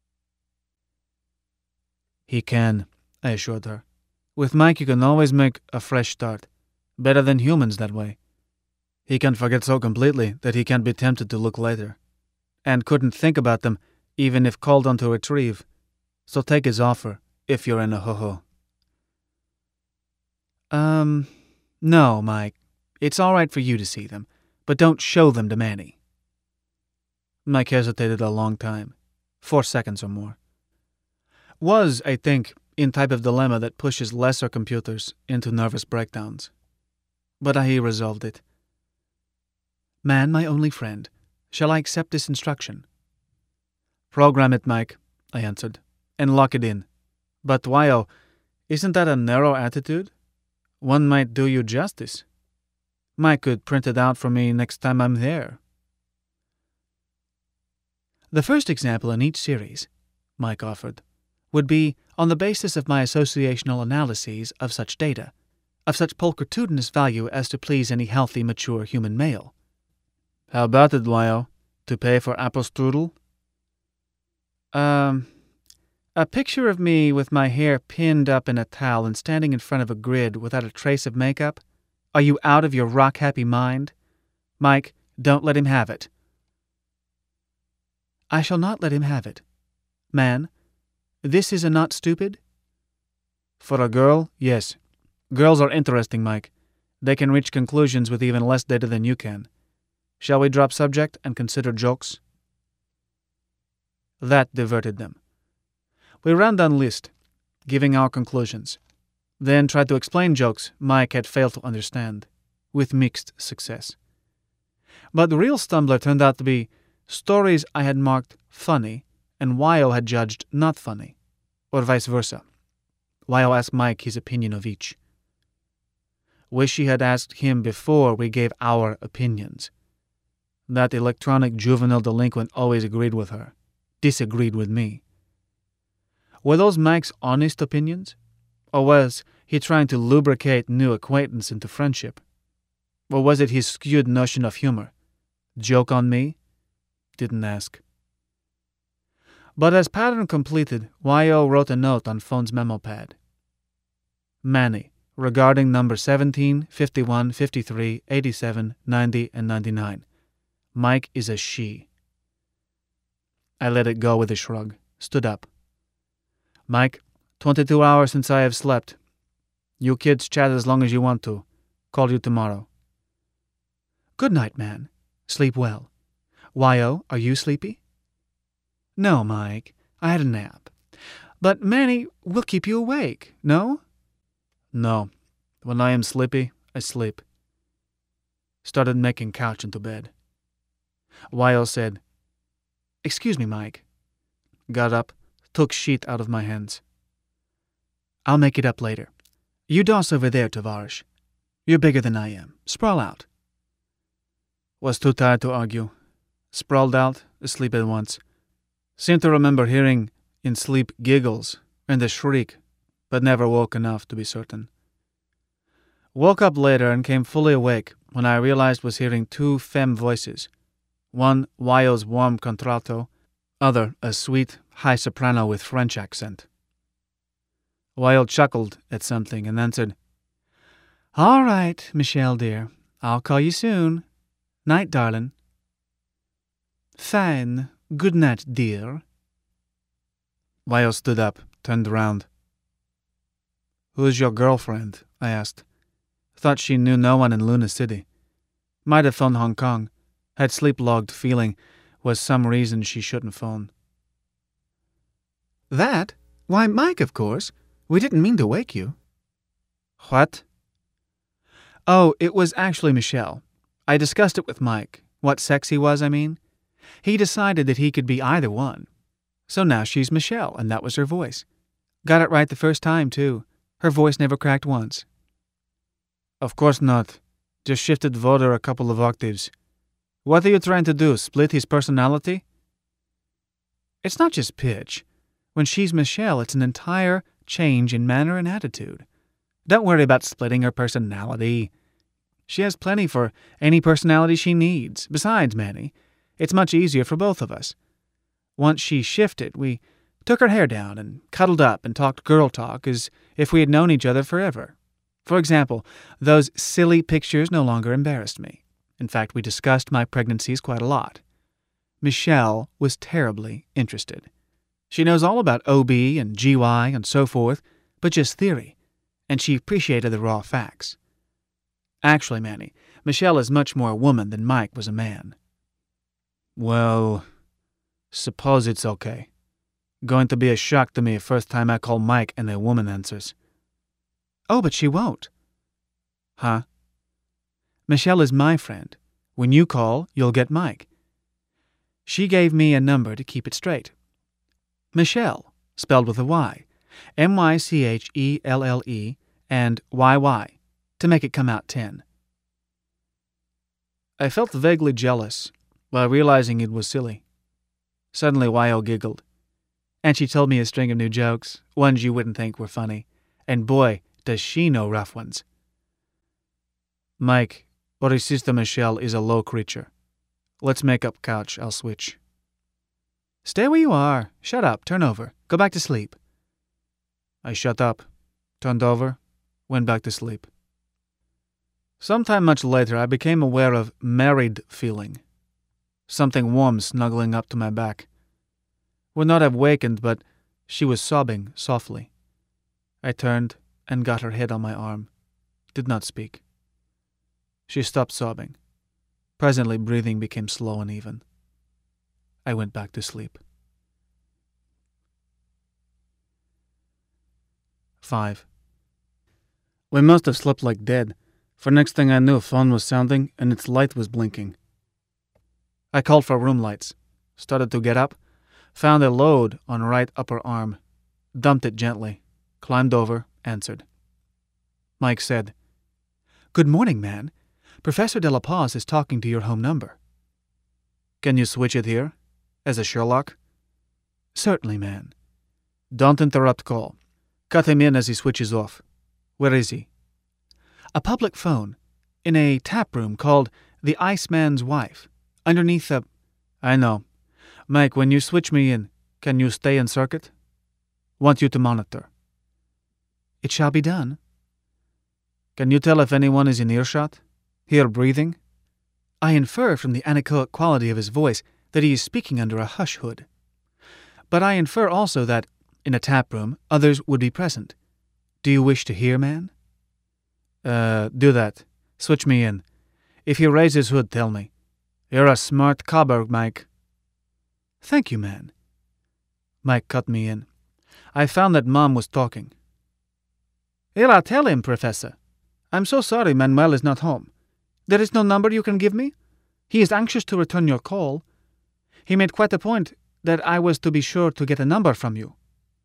He can, I assured her. With Mike you can always make a fresh start. Better than humans that way. He can forget so completely that he can't be tempted to look later. And couldn't think about them even if called on to retrieve. So take his offer, if you're in a ho-ho. Um, no, Mike. It's all right for you to see them, but don't show them to Manny. Mike hesitated a long time, four seconds or more. Was, I think, in type of dilemma that pushes lesser computers into nervous breakdowns. But he resolved it. Man, my only friend, shall I accept this instruction? Program it, Mike, I answered, and lock it in. But Wyo, isn't that a narrow attitude? One might do you justice. Mike could print it out for me next time I'm there. The first example in each series, Mike offered, would be on the basis of my associational analyses of such data, of such pulchritudinous value as to please any healthy, mature human male. How about it, Wyo? To pay for apple strudel? Um, a picture of me with my hair pinned up in a towel and standing in front of a grid without a trace of makeup? Are you out of your rock-happy mind? Mike, don't let him have it. I shall not let him have it. Man, this is a not stupid? For a girl, yes. Girls are interesting, Mike. They can reach conclusions with even less data than you can. Shall we drop subject and consider jokes? That diverted them. We ran down list, giving our conclusions, then tried to explain jokes Mike had failed to understand, with mixed success. But the real stumbler turned out to be stories I had marked funny and Wyo had judged not funny, or vice versa. Wyo asked Mike his opinion of each. Wish she had asked him before we gave our opinions. That electronic juvenile delinquent always agreed with her, disagreed with me. Were those Mike's honest opinions? Or was he trying to lubricate new acquaintance into friendship? Or was it his skewed notion of humor? Joke on me? Didn't ask. But as pattern completed, Wyo wrote a note on phone's memo pad. Manny, regarding number seventeen, fifty-one, fifty-three, eighty-seven, ninety, and ninety-nine. Mike is a she. I let it go with a shrug, stood up. Mike, twenty-two hours since I have slept. You kids chat as long as you want to. Call you tomorrow. Good night, man. Sleep well. Wyo, are you sleepy? No, Mike. I had a nap. But Manny will keep you awake, no? No. When I am sleepy, I sleep. Started making couch into bed. Wyo said, Excuse me, Mike. Got up, took sheet out of my hands. I'll make it up later. You doss over there, Tovarish. You're bigger than I am. Sprawl out. Was too tired to argue. Sprawled out, asleep at once. Seemed to remember hearing in sleep giggles and a shriek, but never woke enough to be certain. Woke up later and came fully awake when I realized was hearing two femme voices. One, Wyo's warm contralto, other, a sweet, high soprano with French accent. Wyo chuckled at something and answered, All right, Michelle dear. I'll call you soon. Night, darling. Fine. Good night, dear. Wyo stood up, turned around. Who's your girlfriend? I asked. Thought she knew no one in Luna City. Might have phoned Hong Kong. Had sleep-logged feeling was some reason she shouldn't phone. That? Why, Mike, of course. We didn't mean to wake you. What? Oh, it was actually Michelle. I discussed it with Mike. What sex he was, I mean. He decided that he could be either one. So now she's Michelle, and that was her voice. Got it right the first time, too. Her voice never cracked once. Of course not. Just shifted Voder a couple of octaves. What are you trying to do, split his personality? It's not just pitch. When she's Michelle, it's an entire change in manner and attitude. Don't worry about splitting her personality. She has plenty for any personality she needs. Besides, Manny, it's much easier for both of us. Once she shifted, we took her hair down and cuddled up and talked girl talk as if we had known each other forever. For example, those silly pictures no longer embarrassed me. In fact, we discussed my pregnancies quite a lot. Michelle was terribly interested. She knows all about O B and G Y and so forth, but just theory, and she appreciated the raw facts. Actually, Manny, Michelle is much more a woman than Mike was a man. Well, suppose it's okay. Going to be a shock to me the first time I call Mike and a woman answers. Oh, but she won't. Huh? Michelle is my friend. When you call, you'll get Mike. She gave me a number to keep it straight. Michelle, spelled with a Y, M Y C H E L L E, and Y Y, to make it come out ten. I felt vaguely jealous, while realizing it was silly. Suddenly Wyo giggled, and she told me a string of new jokes, ones you wouldn't think were funny, and boy, does she know rough ones. Mike, or his sister Michelle is a low creature. Let's make up couch, I'll switch. Stay where you are. Shut up, turn over, go back to sleep. I shut up, turned over, went back to sleep. Sometime much later, I became aware of married feeling. Something warm snuggling up to my back. Would not have wakened, but she was sobbing softly. I turned and got her head on my arm. Did not speak. She stopped sobbing. Presently, breathing became slow and even. I went back to sleep. Five. We must have slept like dead, for next thing I knew, phone was sounding and its light was blinking. I called for room lights, started to get up, found a load on right upper arm, dumped it gently, climbed over, answered. Mike said, Good morning, man. Professor De La Paz is talking to your home number. Can you switch it here? As a Sherlock? Certainly, man. Don't interrupt call. Cut him in as he switches off. Where is he? A public phone. In a tap room called The Iceman's Wife. Underneath the... I know. Mike, when you switch me in, can you stay in circuit? Want you to monitor. It shall be done. Can you tell if anyone is in earshot? Hear breathing? I infer from the anechoic quality of his voice that he is speaking under a hush hood. But I infer also that, in a tap room, others would be present. Do you wish to hear, man? Uh, do that. Switch me in. If he raises hood, tell me. You're a smart cobber, Mike. Thank you, man. Mike cut me in. I found that Mom was talking. Here, I'll tell him, Professor. I'm so sorry Manuel is not home. There is no number you can give me? He is anxious to return your call. He made quite a point that I was to be sure to get a number from you.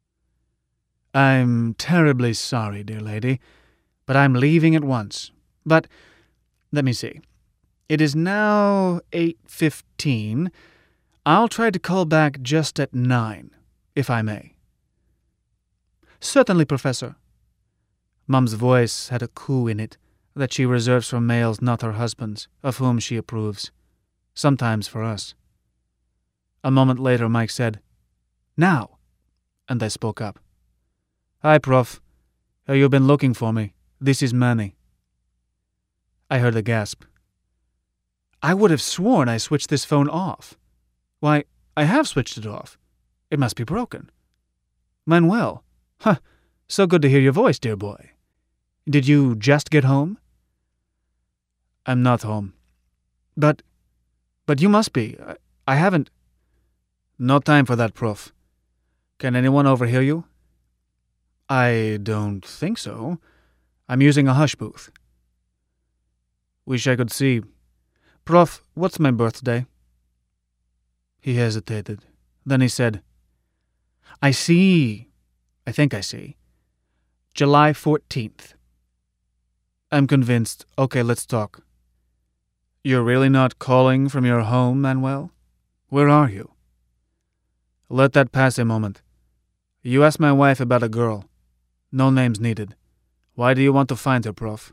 I'm terribly sorry, dear lady, but I'm leaving at once. But, let me see. It is now eight fifteen. I'll try to call back just at nine, if I may. Certainly, Professor. Mum's voice had a coo in it that she reserves for males not her husbands, of whom she approves. Sometimes for us. A moment later, Mike said, Now, and I spoke up. Hi, Prof. Have you been looking for me? This is Manny. I heard a gasp. I would have sworn I switched this phone off. Why, I have switched it off. It must be broken. Manuel. Huh. So good to hear your voice, dear boy. Did you just get home? I'm not home. But, but you must be. I, I haven't... No time for that, Prof. Can anyone overhear you? I don't think so. I'm using a hush booth. Wish I could see. Prof, what's my birthday? He hesitated. Then he said, I see. I think I see. July fourteenth. I'm convinced. Okay, let's talk. You're really not calling from your home, Manuel? Where are you? Let that pass a moment. You asked my wife about a girl. No names needed. Why do you want to find her, Prof?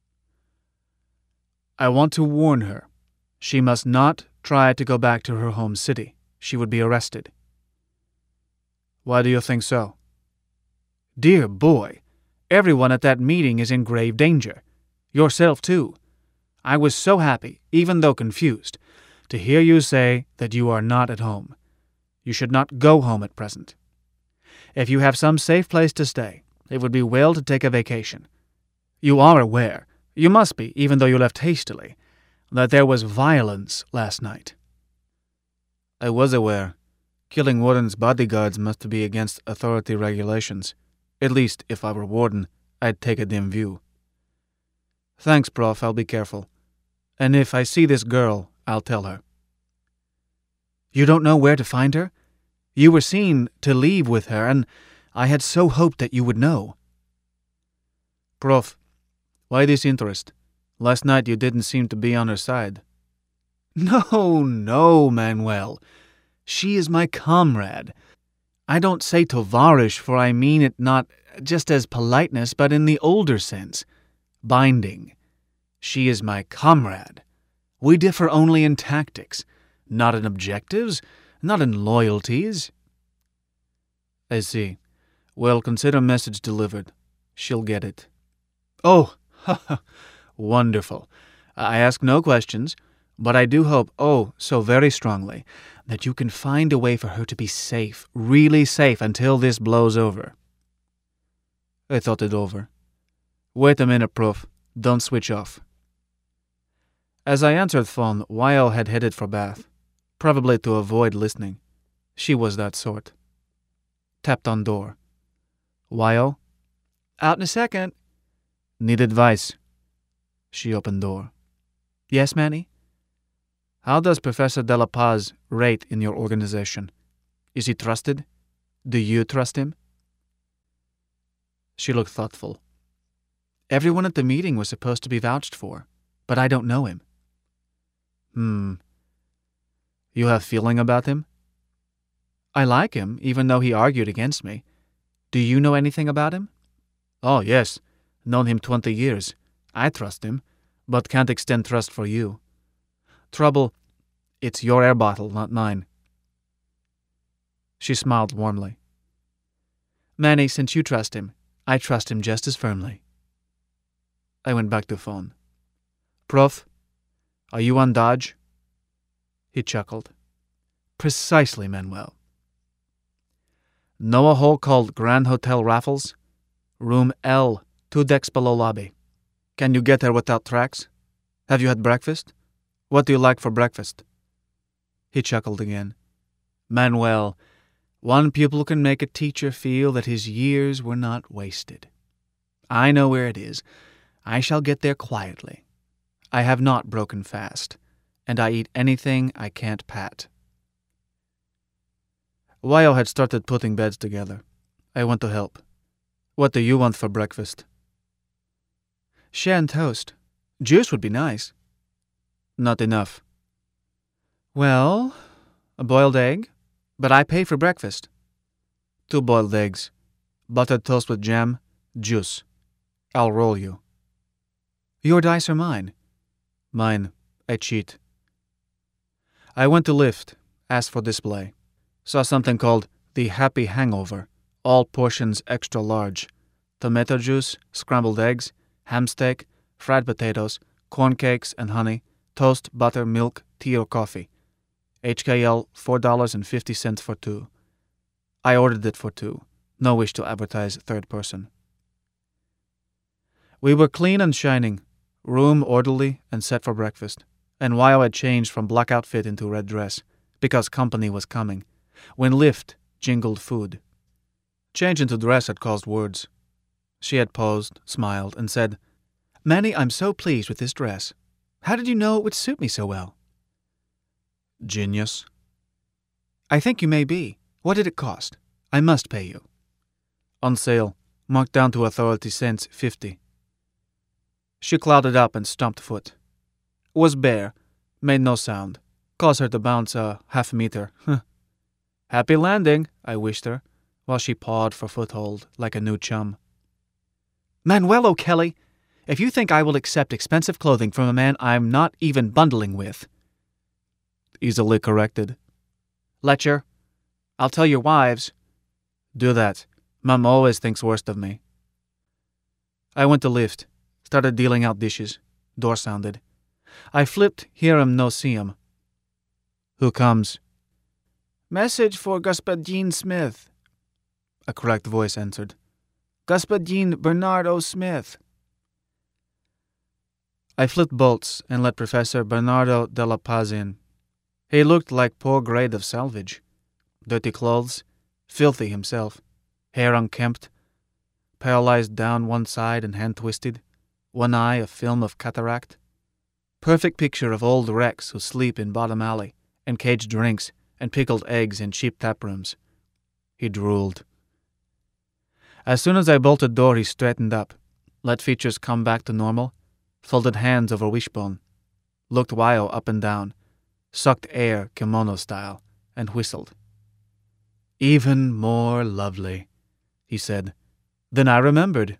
I want to warn her. She must not try to go back to her home city. She would be arrested. Why do you think so? Dear boy, everyone at that meeting is in grave danger. Yourself, too. I was so happy, even though confused, to hear you say that you are not at home. You should not go home at present. If you have some safe place to stay, it would be well to take a vacation. You are aware, you must be, even though you left hastily, that there was violence last night. I was aware. Killing Warden's bodyguards must be against authority regulations. At least, if I were Warden, I'd take a dim view. Thanks, Prof, I'll be careful. And if I see this girl, I'll tell her. You don't know where to find her? You were seen to leave with her, and I had so hoped that you would know. Prof, why this interest? Last night you didn't seem to be on her side. No, no, Manuel. She is my comrade. I don't say tovarish, for I mean it not just as politeness, but in the older sense. Binding. She is my comrade. We differ only in tactics, not in objectives, not in loyalties. I see. Well, consider message delivered. She'll get it. Oh, ha ha, wonderful. I ask no questions, but I do hope, oh, so very strongly, that you can find a way for her to be safe, really safe, until this blows over. I thought it over. Wait a minute, Prof. Don't switch off. As I answered phone, Weil had headed for Bath, probably to avoid listening. She was that sort. Tapped on door. Weil? Out in a second. Need advice. She opened door. Yes, Manny? How does Professor De La Paz rate in your organization? Is he trusted? Do you trust him? She looked thoughtful. Everyone at the meeting was supposed to be vouched for, but I don't know him. Hmm. You have feeling about him? I like him, even though he argued against me. Do you know anything about him? Oh, yes. Known him twenty years. I trust him, but can't extend trust for you. Trouble, it's your air bottle, not mine. She smiled warmly. Manny, since you trust him, I trust him just as firmly. I went back to phone. Prof, are you on Dodge? He chuckled. Precisely, Manuel. Know a hole called Grand Hotel Raffles? Room L, two decks below lobby. Can you get there without tracks? Have you had breakfast? What do you like for breakfast? He chuckled again. Manuel, one pupil can make a teacher feel that his years were not wasted. I know where it is. I shall get there quietly. I have not broken fast, and I eat anything I can't pat. Weil had started putting beds together. I went to help. What do you want for breakfast? Share and toast. Juice would be nice. Not enough. Well, a boiled egg, but I pay for breakfast. Two boiled eggs, buttered toast with jam, juice. I'll roll you. Your dice are mine. Mine. I cheat. I went to Lyft, asked for display. Saw something called the Happy Hangover, all portions extra large. Tomato juice, scrambled eggs, ham steak, fried potatoes, corn cakes and honey, toast, butter, milk, tea or coffee. H K L four dollars and fifty cents for two. I ordered it for two. No wish to advertise third person. We were clean and shining, room orderly and set for breakfast, and Wyo had changed from black outfit into red dress, because company was coming, when Lyft jingled food. Change into dress had caused words. She had paused, smiled, and said, "Manny, I'm so pleased with this dress. How did you know it would suit me so well?" Genius. I think you may be. What did it cost? I must pay you. On sale, marked down to authority cents fifty. She clouded up and stomped foot. Was bare, made no sound, caused her to bounce a half meter. Happy landing, I wished her, while she pawed for foothold like a new chum. Manuel O'Kelly, if you think I will accept expensive clothing from a man I'm not even bundling with. Easily corrected. Letcher, I'll tell your wives. Do that. Mum always thinks worst of me. I went to lift, started dealing out dishes. Door sounded. I flipped, hear 'em, no see 'em. Who comes? Message for Gaspadine Smith. A correct voice answered. Gaspadine Bernardo Smith. I flipped bolts and let Professor Bernardo de la Paz in. He looked like poor grade of salvage. Dirty clothes, filthy himself, hair unkempt, paralyzed down one side and hand-twisted, one eye a film of cataract. Perfect picture of old wrecks who sleep in bottom alley, and caged drinks, and pickled eggs in cheap tap rooms. He drooled. As soon as I bolted door, he straightened up, let features come back to normal, folded hands over wishbone, looked Wyo up and down, sucked air kimono style, and whistled. Even more lovely, he said, than I remembered.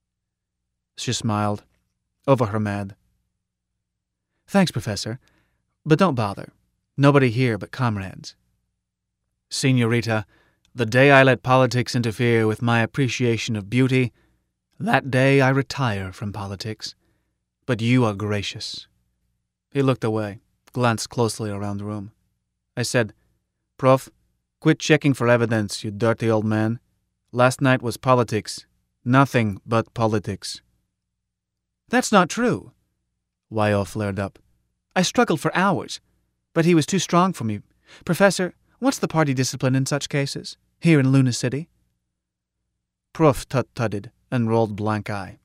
She smiled, over her mad. Thanks, Professor, but don't bother. Nobody here but comrades. Senorita, the day I let politics interfere with my appreciation of beauty, that day I retire from politics. But you are gracious. He looked away, glanced closely around the room. I said, Prof, quit checking for evidence, you dirty old man. Last night was politics. Nothing but politics. That's not true. Wyo flared up. I struggled for hours, but he was too strong for me. Professor, what's the party discipline in such cases, here in Luna City? Prof tut-tutted and rolled blank eye.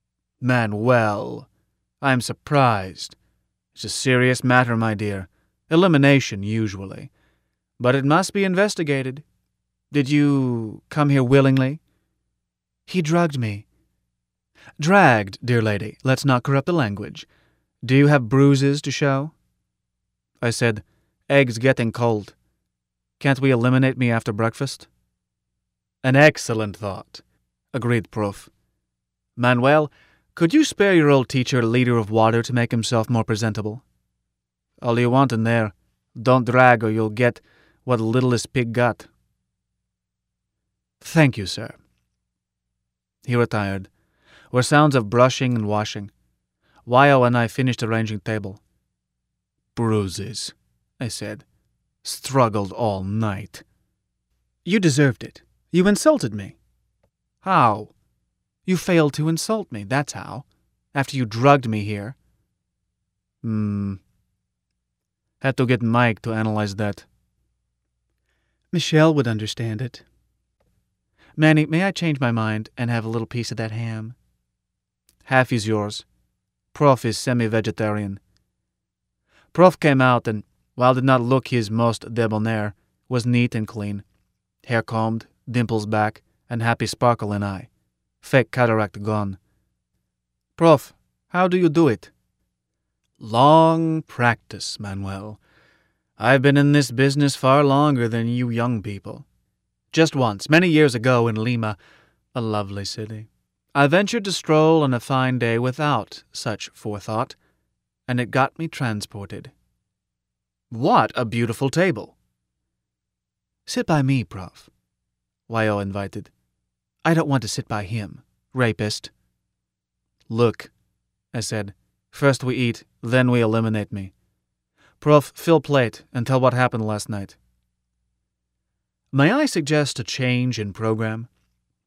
Manuel, I'm surprised. It's a serious matter, my dear. Elimination, usually. But it must be investigated. Did you come here willingly? He drugged me. Dragged, dear lady. Let's not corrupt the language. Do you have bruises to show? I said, Eggs getting cold. Can't we eliminate me after breakfast? An excellent thought, agreed Prof. Manuel, could you spare your old teacher a liter of water to make himself more presentable? All you want in there. Don't drag or you'll get what littlest pig got. Thank you, sir. He retired. Were sounds of brushing and washing. Wyo and I finished arranging table. Bruises, I said. Struggled all night. You deserved it. You insulted me. How? You failed to insult me, that's how. After you drugged me here. Hmm. Had to get Mike to analyze that. Michelle would understand it. Manny, may I change my mind and have a little piece of that ham? Half is yours. Prof is semi-vegetarian. Prof came out and, while did not look his most debonair, was neat and clean. Hair combed, dimples back, and happy sparkle in eye. Fake cataract gone. Prof, how do you do it? Long practice, Manuel. I've been in this business far longer than you young people. Just once, many years ago in Lima, a lovely city, I ventured to stroll on a fine day without such forethought, and it got me transported. What a beautiful table! Sit by me, Prof. Wyo invited. I don't want to sit by him, rapist. Look, I said, first we eat, then we eliminate me. Prof, fill plate and tell what happened last night. May I suggest a change in program?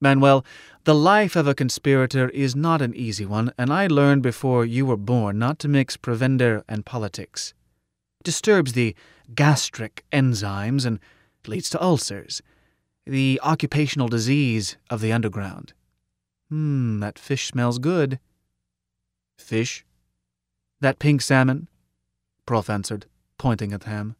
Manuel, the life of a conspirator is not an easy one, and I learned before you were born not to mix provender and politics. Disturbs the gastric enzymes and leads to ulcers, the occupational disease of the underground. Hmm, that fish smells good. Fish? That pink salmon? Prof answered, pointing at Ham.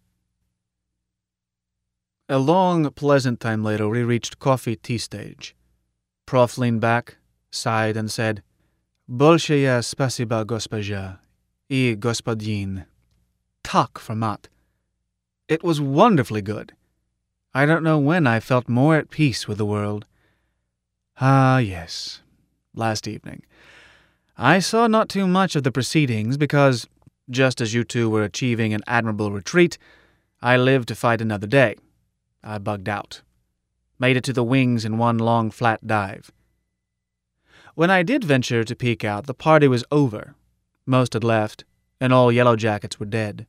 A long, pleasant time later, we reached coffee tea stage. Prof leaned back, sighed, and said, Bolshaya spasiba gospaja, I gospodin. Tak for mat. It was wonderfully good. I don't know when I felt more at peace with the world. Ah, yes, last evening. I saw not too much of the proceedings because, just as you two were achieving an admirable retreat, I lived to fight another day. I bugged out. Made it to the wings in one long flat dive. When I did venture to peek out, the party was over. Most had left, and all Yellow Jackets were dead.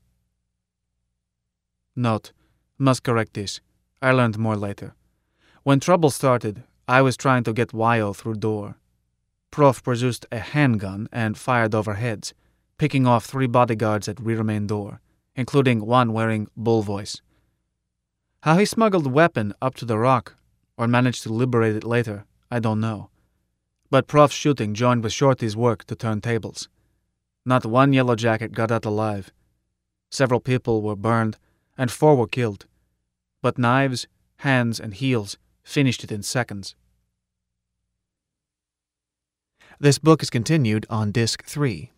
Note, must correct this. I learned more later. When trouble started, I was trying to get Wyo through door. Prof produced a handgun and fired over heads, picking off three bodyguards at rear main door, including one wearing bull voice. How he smuggled the weapon up to the rock, or managed to liberate it later, I don't know. But Prof's shooting joined with Shorty's work to turn tables. Not one Yellow Jacket got out alive. Several people were burned, and four were killed. But knives, hands, and heels finished it in seconds. This book is continued on Disc three.